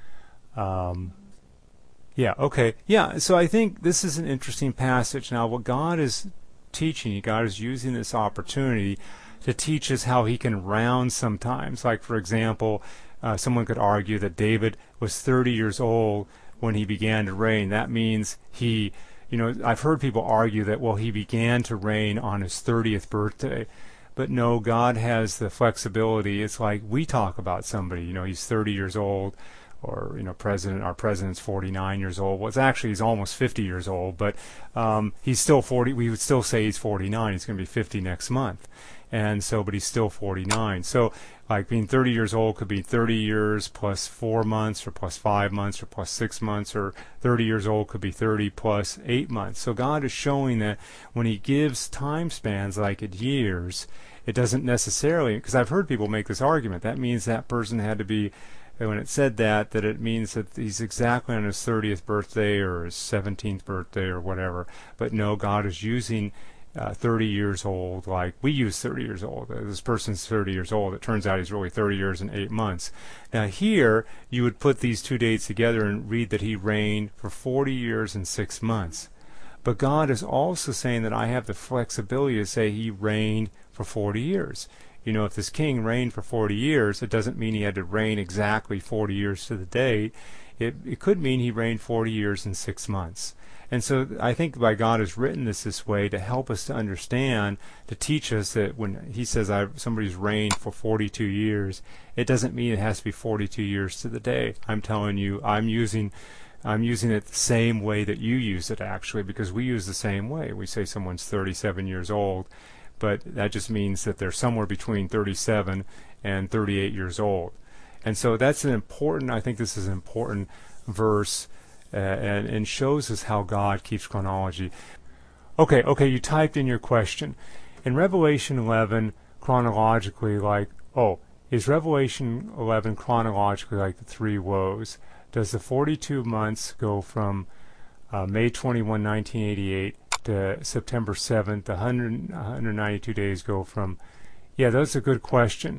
So I think this is an interesting passage. Now, what God is teaching, God is using this opportunity to teach us how he can round sometimes. Like, for example, someone could argue that David was 30 years old when he began to reign. That means he, I've heard people argue that, well, he began to reign on his 30th birthday. But no, God has the flexibility. It's like we talk about somebody, he's 30 years old, or, our president's 49 years old. Well, he's almost 50 years old, but he's still 40. We would still say he's 49. He's going to be 50 next month. And so, but he's still 49. So, like being 30 years old could be 30 years plus 4 months, or plus 5 months, or plus 6 months, or 30 years old could be 30 plus 8 months. So God is showing that when he gives time spans like at years, it doesn't necessarily, because I've heard people make this argument, that means that person had to be, when it said that it means that he's exactly on his 30th birthday or his 17th birthday or whatever. But no, God is using 30 years old, like we use 30 years old. This person's 30 years old. It turns out he's really 30 years and 8 months. Now here, you would put these two dates together and read that he reigned for 40 years and 6 months. But God is also saying that I have the flexibility to say he reigned for 40 years. If this king reigned for 40 years, it doesn't mean he had to reign exactly 40 years to the date. It could mean he reigned 40 years and 6 months. And so I think why God has written this way to help us to understand, to teach us that when he says somebody's reigned for 42 years, it doesn't mean it has to be 42 years to the day. I'm telling you, I'm using it the same way that you use it, actually, because we use the same way. We say someone's 37 years old, but that just means that they're somewhere between 37 and 38 years old. And so that's I think this is an important verse, and shows us how God keeps chronology. Okay, you typed in your question. In Revelation 11, chronologically, is Revelation 11 chronologically like the three woes? Does the 42 months go from May 21, 1988 to September 7th? The 192 days go from... Yeah, that's a good question.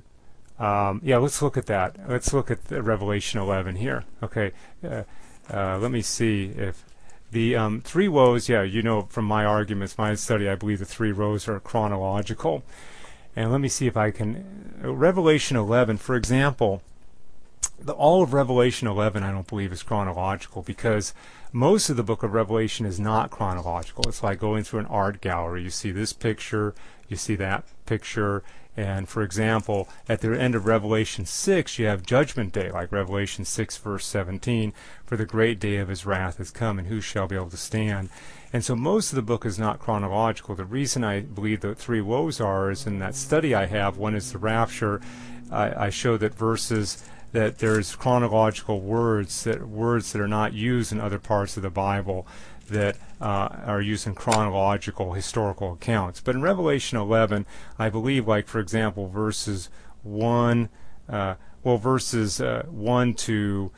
Let's look at that. Let's look at the Revelation 11 here. Okay, let me see if the three woes, from my arguments, my study, I believe the three woes are chronological. And let me see if I can... Revelation 11, for example, all of Revelation 11 I don't believe is chronological, because most of the book of Revelation is not chronological. It's like going through an art gallery. You see this picture, you see that picture, and for example, at the end of Revelation 6, you have Judgment Day, like Revelation 6 verse 17, for the great day of his wrath has come, and who shall be able to stand? And so most of the book is not chronological. The reason I believe the three woes is in that study I have. One is the rapture. I show that that there's chronological words that are not used in other parts of the Bible that are used in chronological historical accounts. But in Revelation 11, I believe, like for example, verses 1 to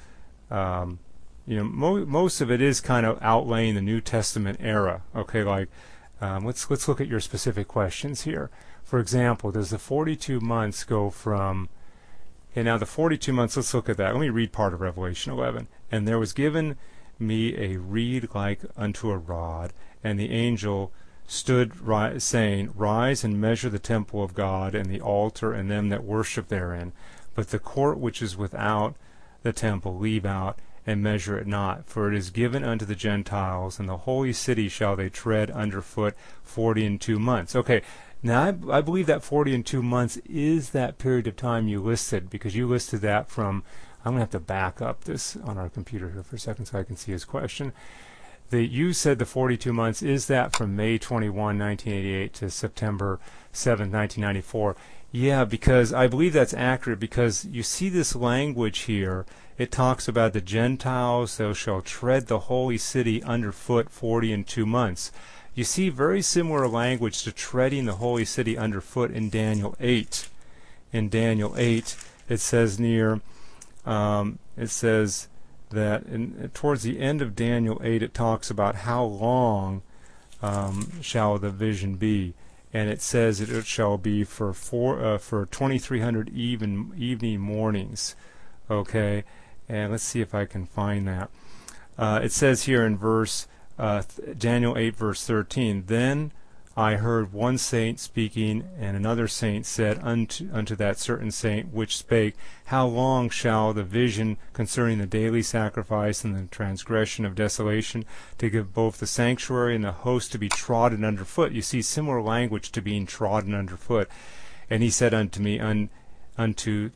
most of it is kind of outlaying the New Testament era. Okay, let's look at your specific questions here. For example, does the 42 months go from... Okay, now the 42 months, let's look at that. Let me read part of Revelation 11. And there was given me a reed like unto a rod, and the angel stood saying, Rise and measure the temple of God, and the altar, and them that worship therein. But the court which is without the temple, leave out, and measure it not. For it is given unto the Gentiles, and the holy city shall they tread under foot 42 months. Okay, now I believe that 42 months is that period of time you listed, because you listed that from, I'm going to have to back up this on our computer here for a second so I can see his question. You said the 42 months, is that from May 21, 1988 to September 7, 1994? Yeah, because I believe that's accurate, because you see this language here. It talks about the Gentiles, thou shalt tread the holy city underfoot 42 months. You see very similar language to treading the holy city underfoot in Daniel 8. In Daniel 8, it says that towards the end of Daniel 8, it talks about how long shall the vision be. And it says it shall be for 2,300 evening mornings. Okay, and let's see if I can find that. It says here in Daniel 8, verse 13, Then I heard one saint speaking, and another saint said unto that certain saint which spake, How long shall the vision concerning the daily sacrifice and the transgression of desolation, to give both the sanctuary and the host to be trodden under foot? You see similar language to being trodden under foot. And he said unto me, unto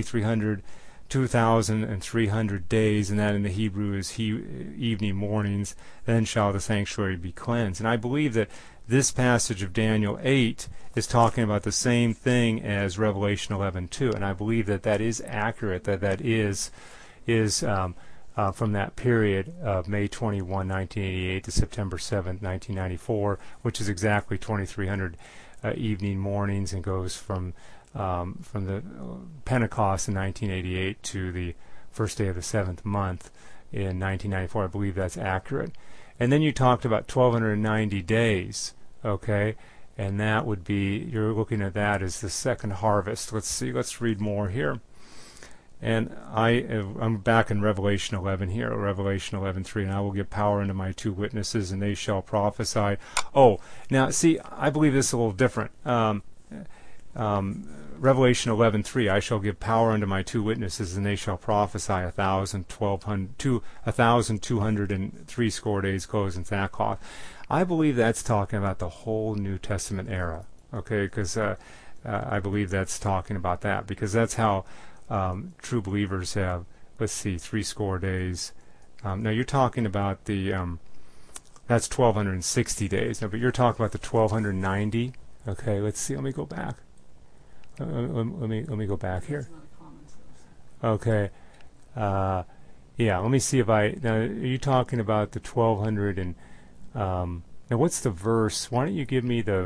2,300 days, and that in the Hebrew is evening mornings, then shall the sanctuary be cleansed. And I believe that this passage of Daniel 8 is talking about the same thing as Revelation 11:2, and I believe that that is accurate, that is from that period of May 21, 1988 to September 7, 1994, which is exactly 2,300 evening mornings, and goes from the Pentecost in 1988 to the first day of the 7th month in 1994. I believe that's accurate. And then you talked about 1,290 days, okay? And that would be, you're looking at that as the second harvest. Let's see, let's read more here. And I'm back in Revelation 11 here, Revelation 11:3, and I will give power unto my two witnesses, and they shall prophesy. Oh, now see, I believe this is a little different. Revelation 11:3, I shall give power unto my two witnesses, and they shall prophesy 1,203 score days clothed in sackcloth. I believe that's talking about the whole New Testament era, okay? Because I believe that's talking about that, because that's how true believers have, let's see, 60 days. Now you're talking about that's 1,260 days. Now, but you're talking about the 1,290. Okay, let's see. Let me go back. Let me go back here. Okay. Yeah, let me see if now are you talking about the 1,200 and now what's the verse? Why don't you give me the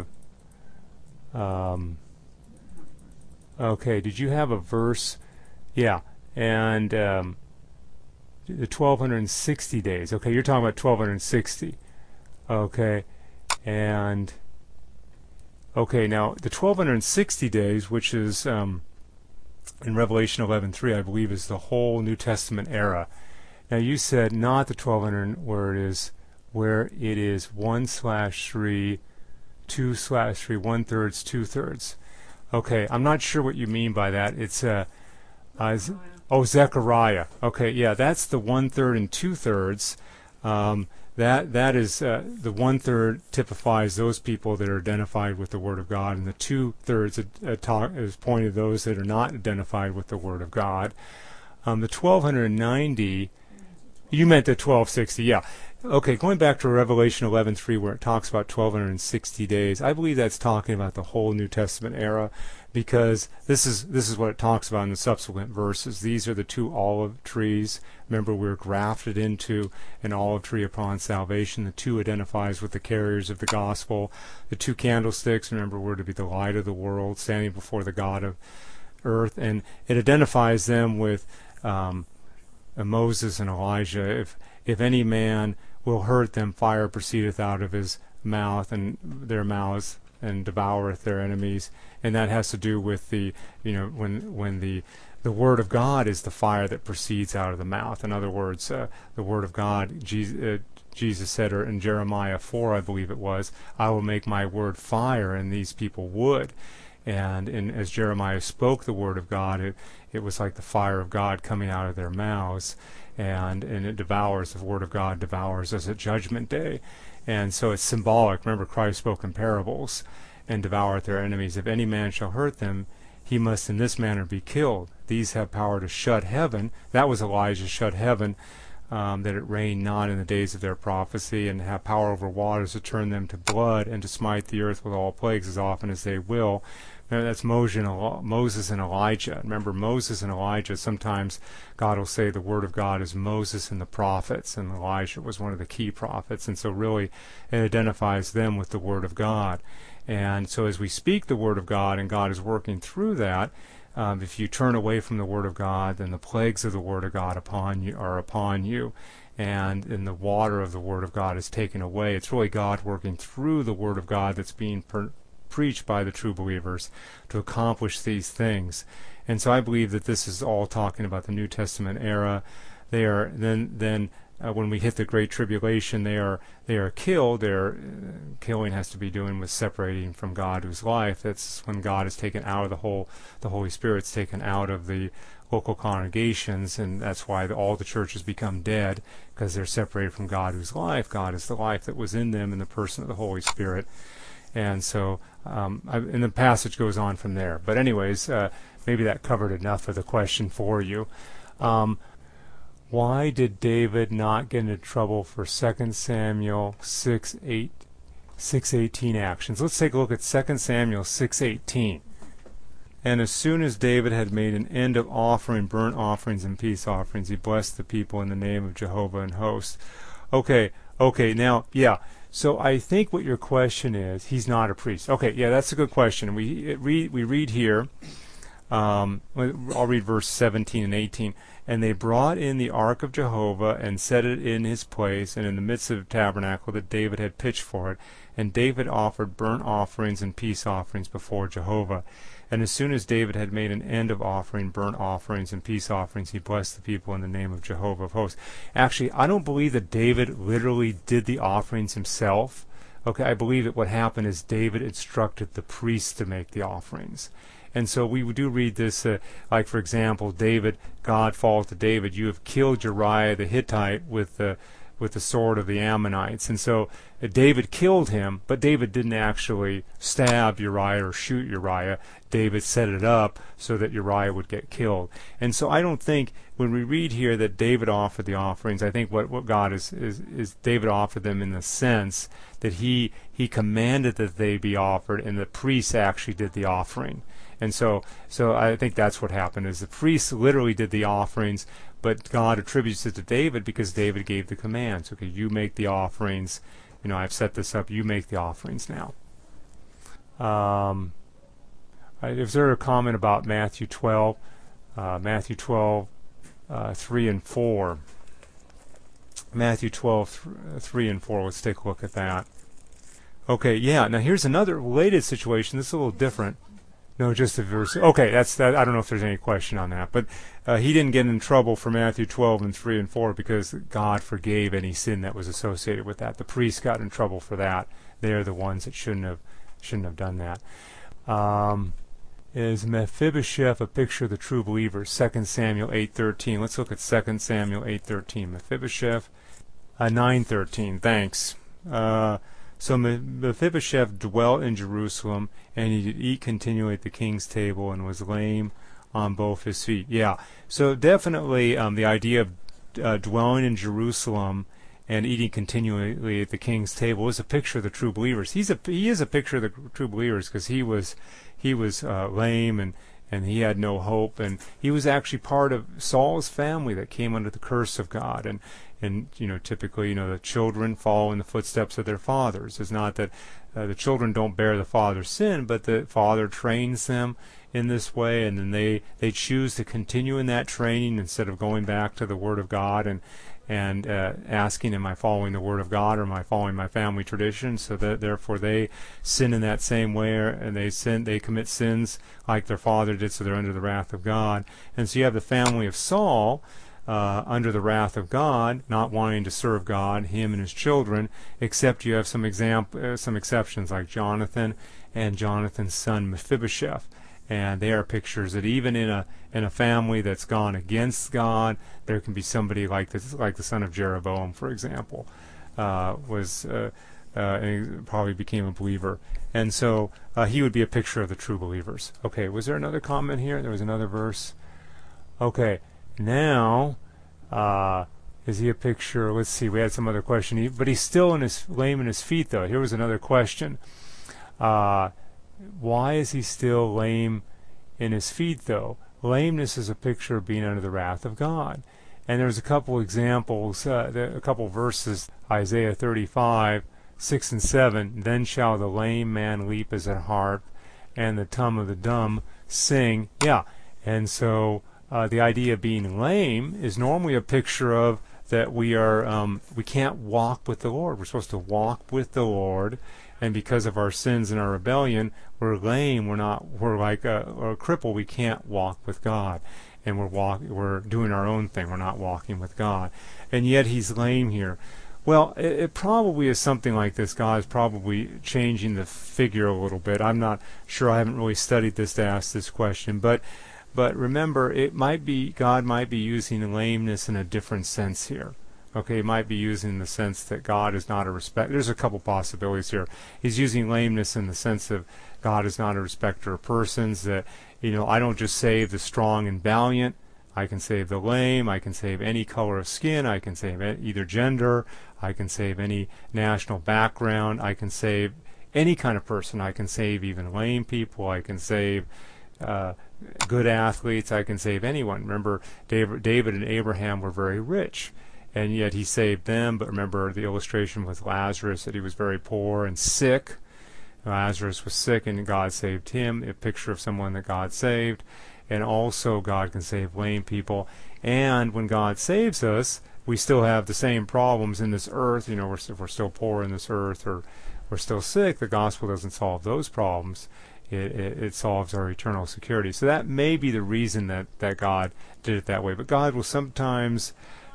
okay, did you have a verse? Yeah, and the 1,260 days. Okay, you're talking about 1,260. Okay, and okay, now the 1,260 days, which is in Revelation 11:3, I believe, is the whole New Testament era. Now you said not the 1,200 where it is 1/3, 2/3, 1/3, 2/3. Okay, I'm not sure what you mean by that. It's Zechariah. Okay, yeah, that's the 1/3 and 2/3. That is the 1/3 typifies those people that are identified with the Word of God, and the 2/3 is pointed to those that are not identified with the Word of God. The 1,290, you meant the 1,260, yeah. Okay, going back to Revelation 11:3, where it talks about 1,260 days, I believe that's talking about the whole New Testament era, because this is what it talks about in the subsequent verses. These are the two olive trees. Remember, we're grafted into an olive tree upon salvation. The two identifies with the carriers of the gospel. The two candlesticks, remember, we're to be the light of the world, standing before the God of earth, and it identifies them with Moses and Elijah. If any man will hurt them, fire proceedeth out of his mouth and their mouths, and devoureth their enemies. And that has to do with when the Word of God is the fire that proceeds out of the mouth. In other words, the Word of God, Jesus said in Jeremiah 4, I believe it was, I will make my word fire, and these people wood. And as Jeremiah spoke the word of God, it was like the fire of God coming out of their mouths, and it devours, the word of God devours us at judgment day. And so it's symbolic. Remember, Christ spoke in parables, and devoureth their enemies. If any man shall hurt them, he must in this manner be killed. These have power to shut heaven. That was Elijah, shut heaven, that it rain not in the days of their prophecy, and have power over waters to turn them to blood, and to smite the earth with all plagues as often as they will. Now, that's Moses and Elijah. Remember, Moses and Elijah, sometimes God will say the word of God is Moses and the prophets, and Elijah was one of the key prophets, and so really it identifies them with the word of God. And so as we speak the word of God, and God is working through that, if you turn away from the word of God, then the plagues of the word of God are upon you, and the water of the word of God is taken away. It's really God working through the word of God that's being preached by the true believers to accomplish these things. And so I believe that this is all talking about the New Testament era. They are then when we hit the Great Tribulation, they are killed. Their killing has to be doing with separating from God, whose life. That's when God is taken out of the Holy Spirit's taken out of the local congregations, and that's why all the churches become dead, because they're separated from God, whose life. God is the life that was in them in the person of the Holy Spirit. And so, and the passage goes on from there. But anyways, maybe that covered enough of the question for you. Why did David not get into trouble for 2 Samuel 6:18 actions? Let's take a look at 2 Samuel 6:18. And as soon as David had made an end of offering burnt offerings and peace offerings, he blessed the people in the name of Jehovah and hosts. Okay, now, yeah. So I think what your question is, he's not a priest. Okay, yeah, that's a good question. We read here, I'll read verse 17 and 18. And they brought in the ark of Jehovah and set it in his place, and in the midst of the tabernacle that David had pitched for it. And David offered burnt offerings and peace offerings before Jehovah. And as soon as David had made an end of offering burnt offerings and peace offerings, he blessed the people in the name of Jehovah of hosts. Actually, I don't believe that David literally did the offerings himself. Okay, I believe that what happened is David instructed the priests to make the offerings. And so we do read this, like for example, God falls to David, you have killed Uriah the Hittite with the sword of the Ammonites. And so David killed him, but David didn't actually stab Uriah or shoot Uriah. David set it up so that Uriah would get killed. And so I don't think, when we read here that David offered the offerings, I think what God is David offered them in the sense that he commanded that they be offered, and the priests actually did the offering. And so I think that's what happened, is the priests literally did the offerings, but God attributes it to David because David gave the commands. Okay, you make the offerings. I've set this up. You make the offerings now. Is there a comment about Matthew 12? Matthew 12, 3 and 4. Matthew 12, 3 and 4. Let's take a look at that. Okay, yeah. Now here's another related situation. This is a little different. No, just a verse. Okay, that's that. I don't know if there's any question on that, but he didn't get in trouble for Matthew 12 and 3 and 4 because God forgave any sin that was associated with that. The priests got in trouble for that. They're the ones that shouldn't have done that. Is Mephibosheth a picture of the true believers? 2 Samuel 8:13. Let's look at 2 Samuel 8:13. Mephibosheth 9:13. Thanks. So Mephibosheth dwelt in Jerusalem, and he did eat continually at the king's table, and was lame on both his feet. Yeah, so definitely the idea of dwelling in Jerusalem and eating continually at the king's table is a picture of the true believers. He is a picture of the true believers because he was lame and he had no hope, and he was actually part of Saul's family that came under the curse of God. And typically, the children follow in the footsteps of their fathers. It's not that the children don't bear the father's sin, but the father trains them in this way, and then they choose to continue in that training instead of going back to the Word of God and asking, am I following the Word of God, or am I following my family tradition? So that therefore they sin in that same way, and they commit sins like their father did, so they're under the wrath of God. And so you have the family of Saul, under the wrath of God, not wanting to serve God, him and his children, except you have some exceptions like Jonathan and Jonathan's son Mephibosheth. And they are pictures that even in a family that's gone against God, there can be somebody like the son of Jeroboam, for example, and he probably became a believer. And so he would be a picture of the true believers. Okay, was there another comment here? There was another verse. Okay, now is he a picture? Let's see. We had some other question, but he's still lame in his feet, though. Here was another question. Why is he still lame in his feet, though? Lameness is a picture of being under the wrath of God. And there's a couple examples, a couple verses, Isaiah 35, 6 and 7. Then shall the lame man leap as a harp, and the tongue of the dumb sing. Yeah, and so the idea of being lame is normally a picture of that we can't walk with the Lord. We're supposed to walk with the Lord. And because of our sins and our rebellion, we're lame. We're like a cripple. We can't walk with God, and we're doing our own thing. We're not walking with God, and yet he's lame here. Well, it probably is something like this. God is probably changing the figure a little bit. I'm not sure. I haven't really studied this to ask this question, but remember, God might be using lameness in a different sense here. Okay, he might be using the sense that God is not a respecter. There's a couple possibilities here. He's using lameness in the sense of God is not a respecter of persons, that, I don't just save the strong and valiant. I can save the lame. I can save any color of skin. I can save either gender. I can save any national background. I can save any kind of person. I can save even lame people. I can save good athletes. I can save anyone. Remember, David and Abraham were very rich, and yet he saved them. But remember the illustration with Lazarus, that he was very poor and sick. Lazarus was sick and God saved him, a picture of someone that God saved. And also God can save lame people. And when God saves us, we still have the same problems in this earth. We're still poor in this earth, or we're still sick. The gospel doesn't solve those problems. It solves our eternal security. So that may be the reason that God did it that way. But God will sometimes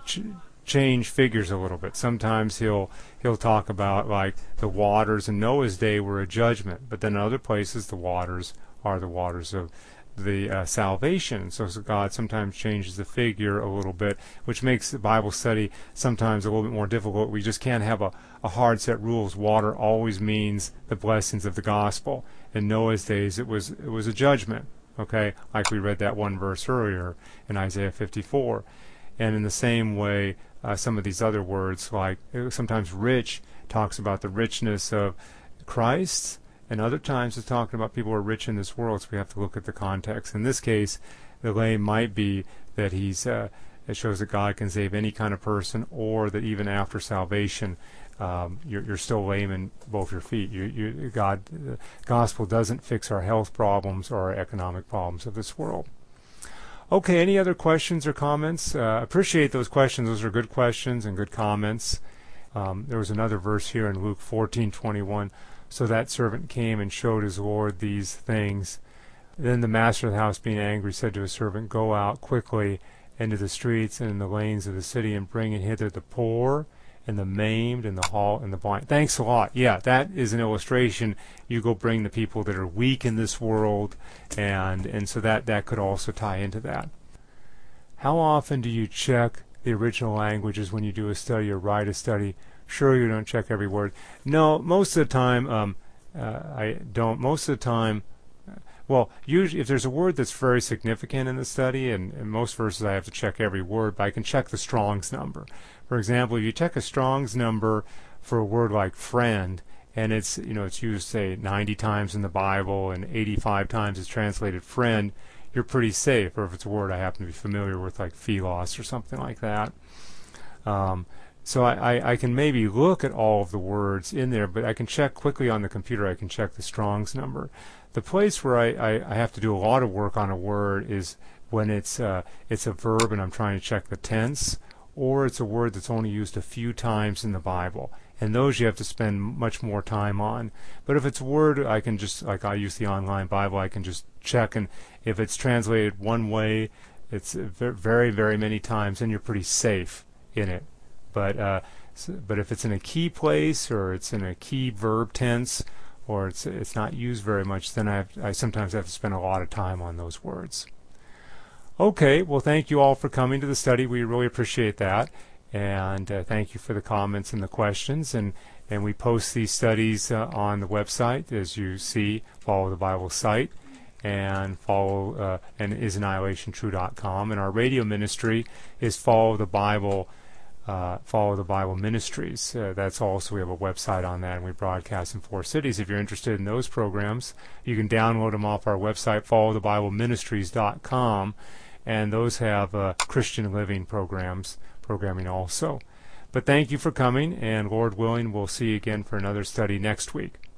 change figures a little bit. Sometimes he'll talk about, like, the waters in Noah's day were a judgment, but then in other places the waters are the waters of the salvation. So God sometimes changes the figure a little bit, which makes the Bible study sometimes a little bit more difficult. We just can't have a hard set rules. Water always means the blessings of the gospel. In Noah's days it was a judgment. Okay, like we read that one verse earlier in Isaiah 54. And in the same way, some of these other words, like sometimes rich talks about the richness of Christ, and other times it's talking about people who are rich in this world, so we have to look at the context. In this case, the lame might be that it shows that God can save any kind of person, or that even after salvation, you're still lame in both your feet. The gospel doesn't fix our health problems or our economic problems of this world. Okay, any other questions or comments? Appreciate those questions. Those are good questions and good comments. There was another verse here in Luke 14:21. So that servant came and showed his Lord these things. Then the master of the house, being angry, said to his servant, Go out quickly into the streets and in the lanes of the city, and bring in hither the poor and the maimed and the halt and the blind. Thanks a lot. Yeah, that is an illustration. You go bring the people that are weak in this world, and so that could also tie into that. How often do you check the original languages when you do a study or write a study? Sure, you don't check every word. No, most of the time, I don't. Most of the time, well, usually if there's a word that's very significant in the study, and in most verses I have to check every word, but I can check the Strong's number. For example, if you check a Strong's number for a word like friend, and it's used, say, 90 times in the Bible, and 85 times it's translated friend, you're pretty safe. Or if it's a word I happen to be familiar with, like philos or something like that. So I can maybe look at all of the words in there, but I can check quickly on the computer. I can check the Strong's number. The place where I have to do a lot of work on a word is when it's a verb and I'm trying to check the tense, or it's a word that's only used a few times in the Bible. And those you have to spend much more time on. But if it's a word, I can just, like I use the online Bible, I can just check, and if it's translated one way It's very, very many times, and you're pretty safe in it. But if it's in a key place, or it's in a key verb tense, or it's not used very much, then I sometimes have to spend a lot of time on those words. Okay, well, thank you all for coming to the study. We really appreciate that, and thank you for the comments and the questions. And we post these studies on the website, as you see. Follow the Bible site, and follow and isannihilationtrue.com. And our radio ministry is Follow the Bible Ministries. That's also, we have a website on that, and we broadcast in 4 cities. If you're interested in those programs, you can download them off our website, followthebibleministries.com, and those have Christian living programming also. But thank you for coming, and Lord willing, we'll see you again for another study next week.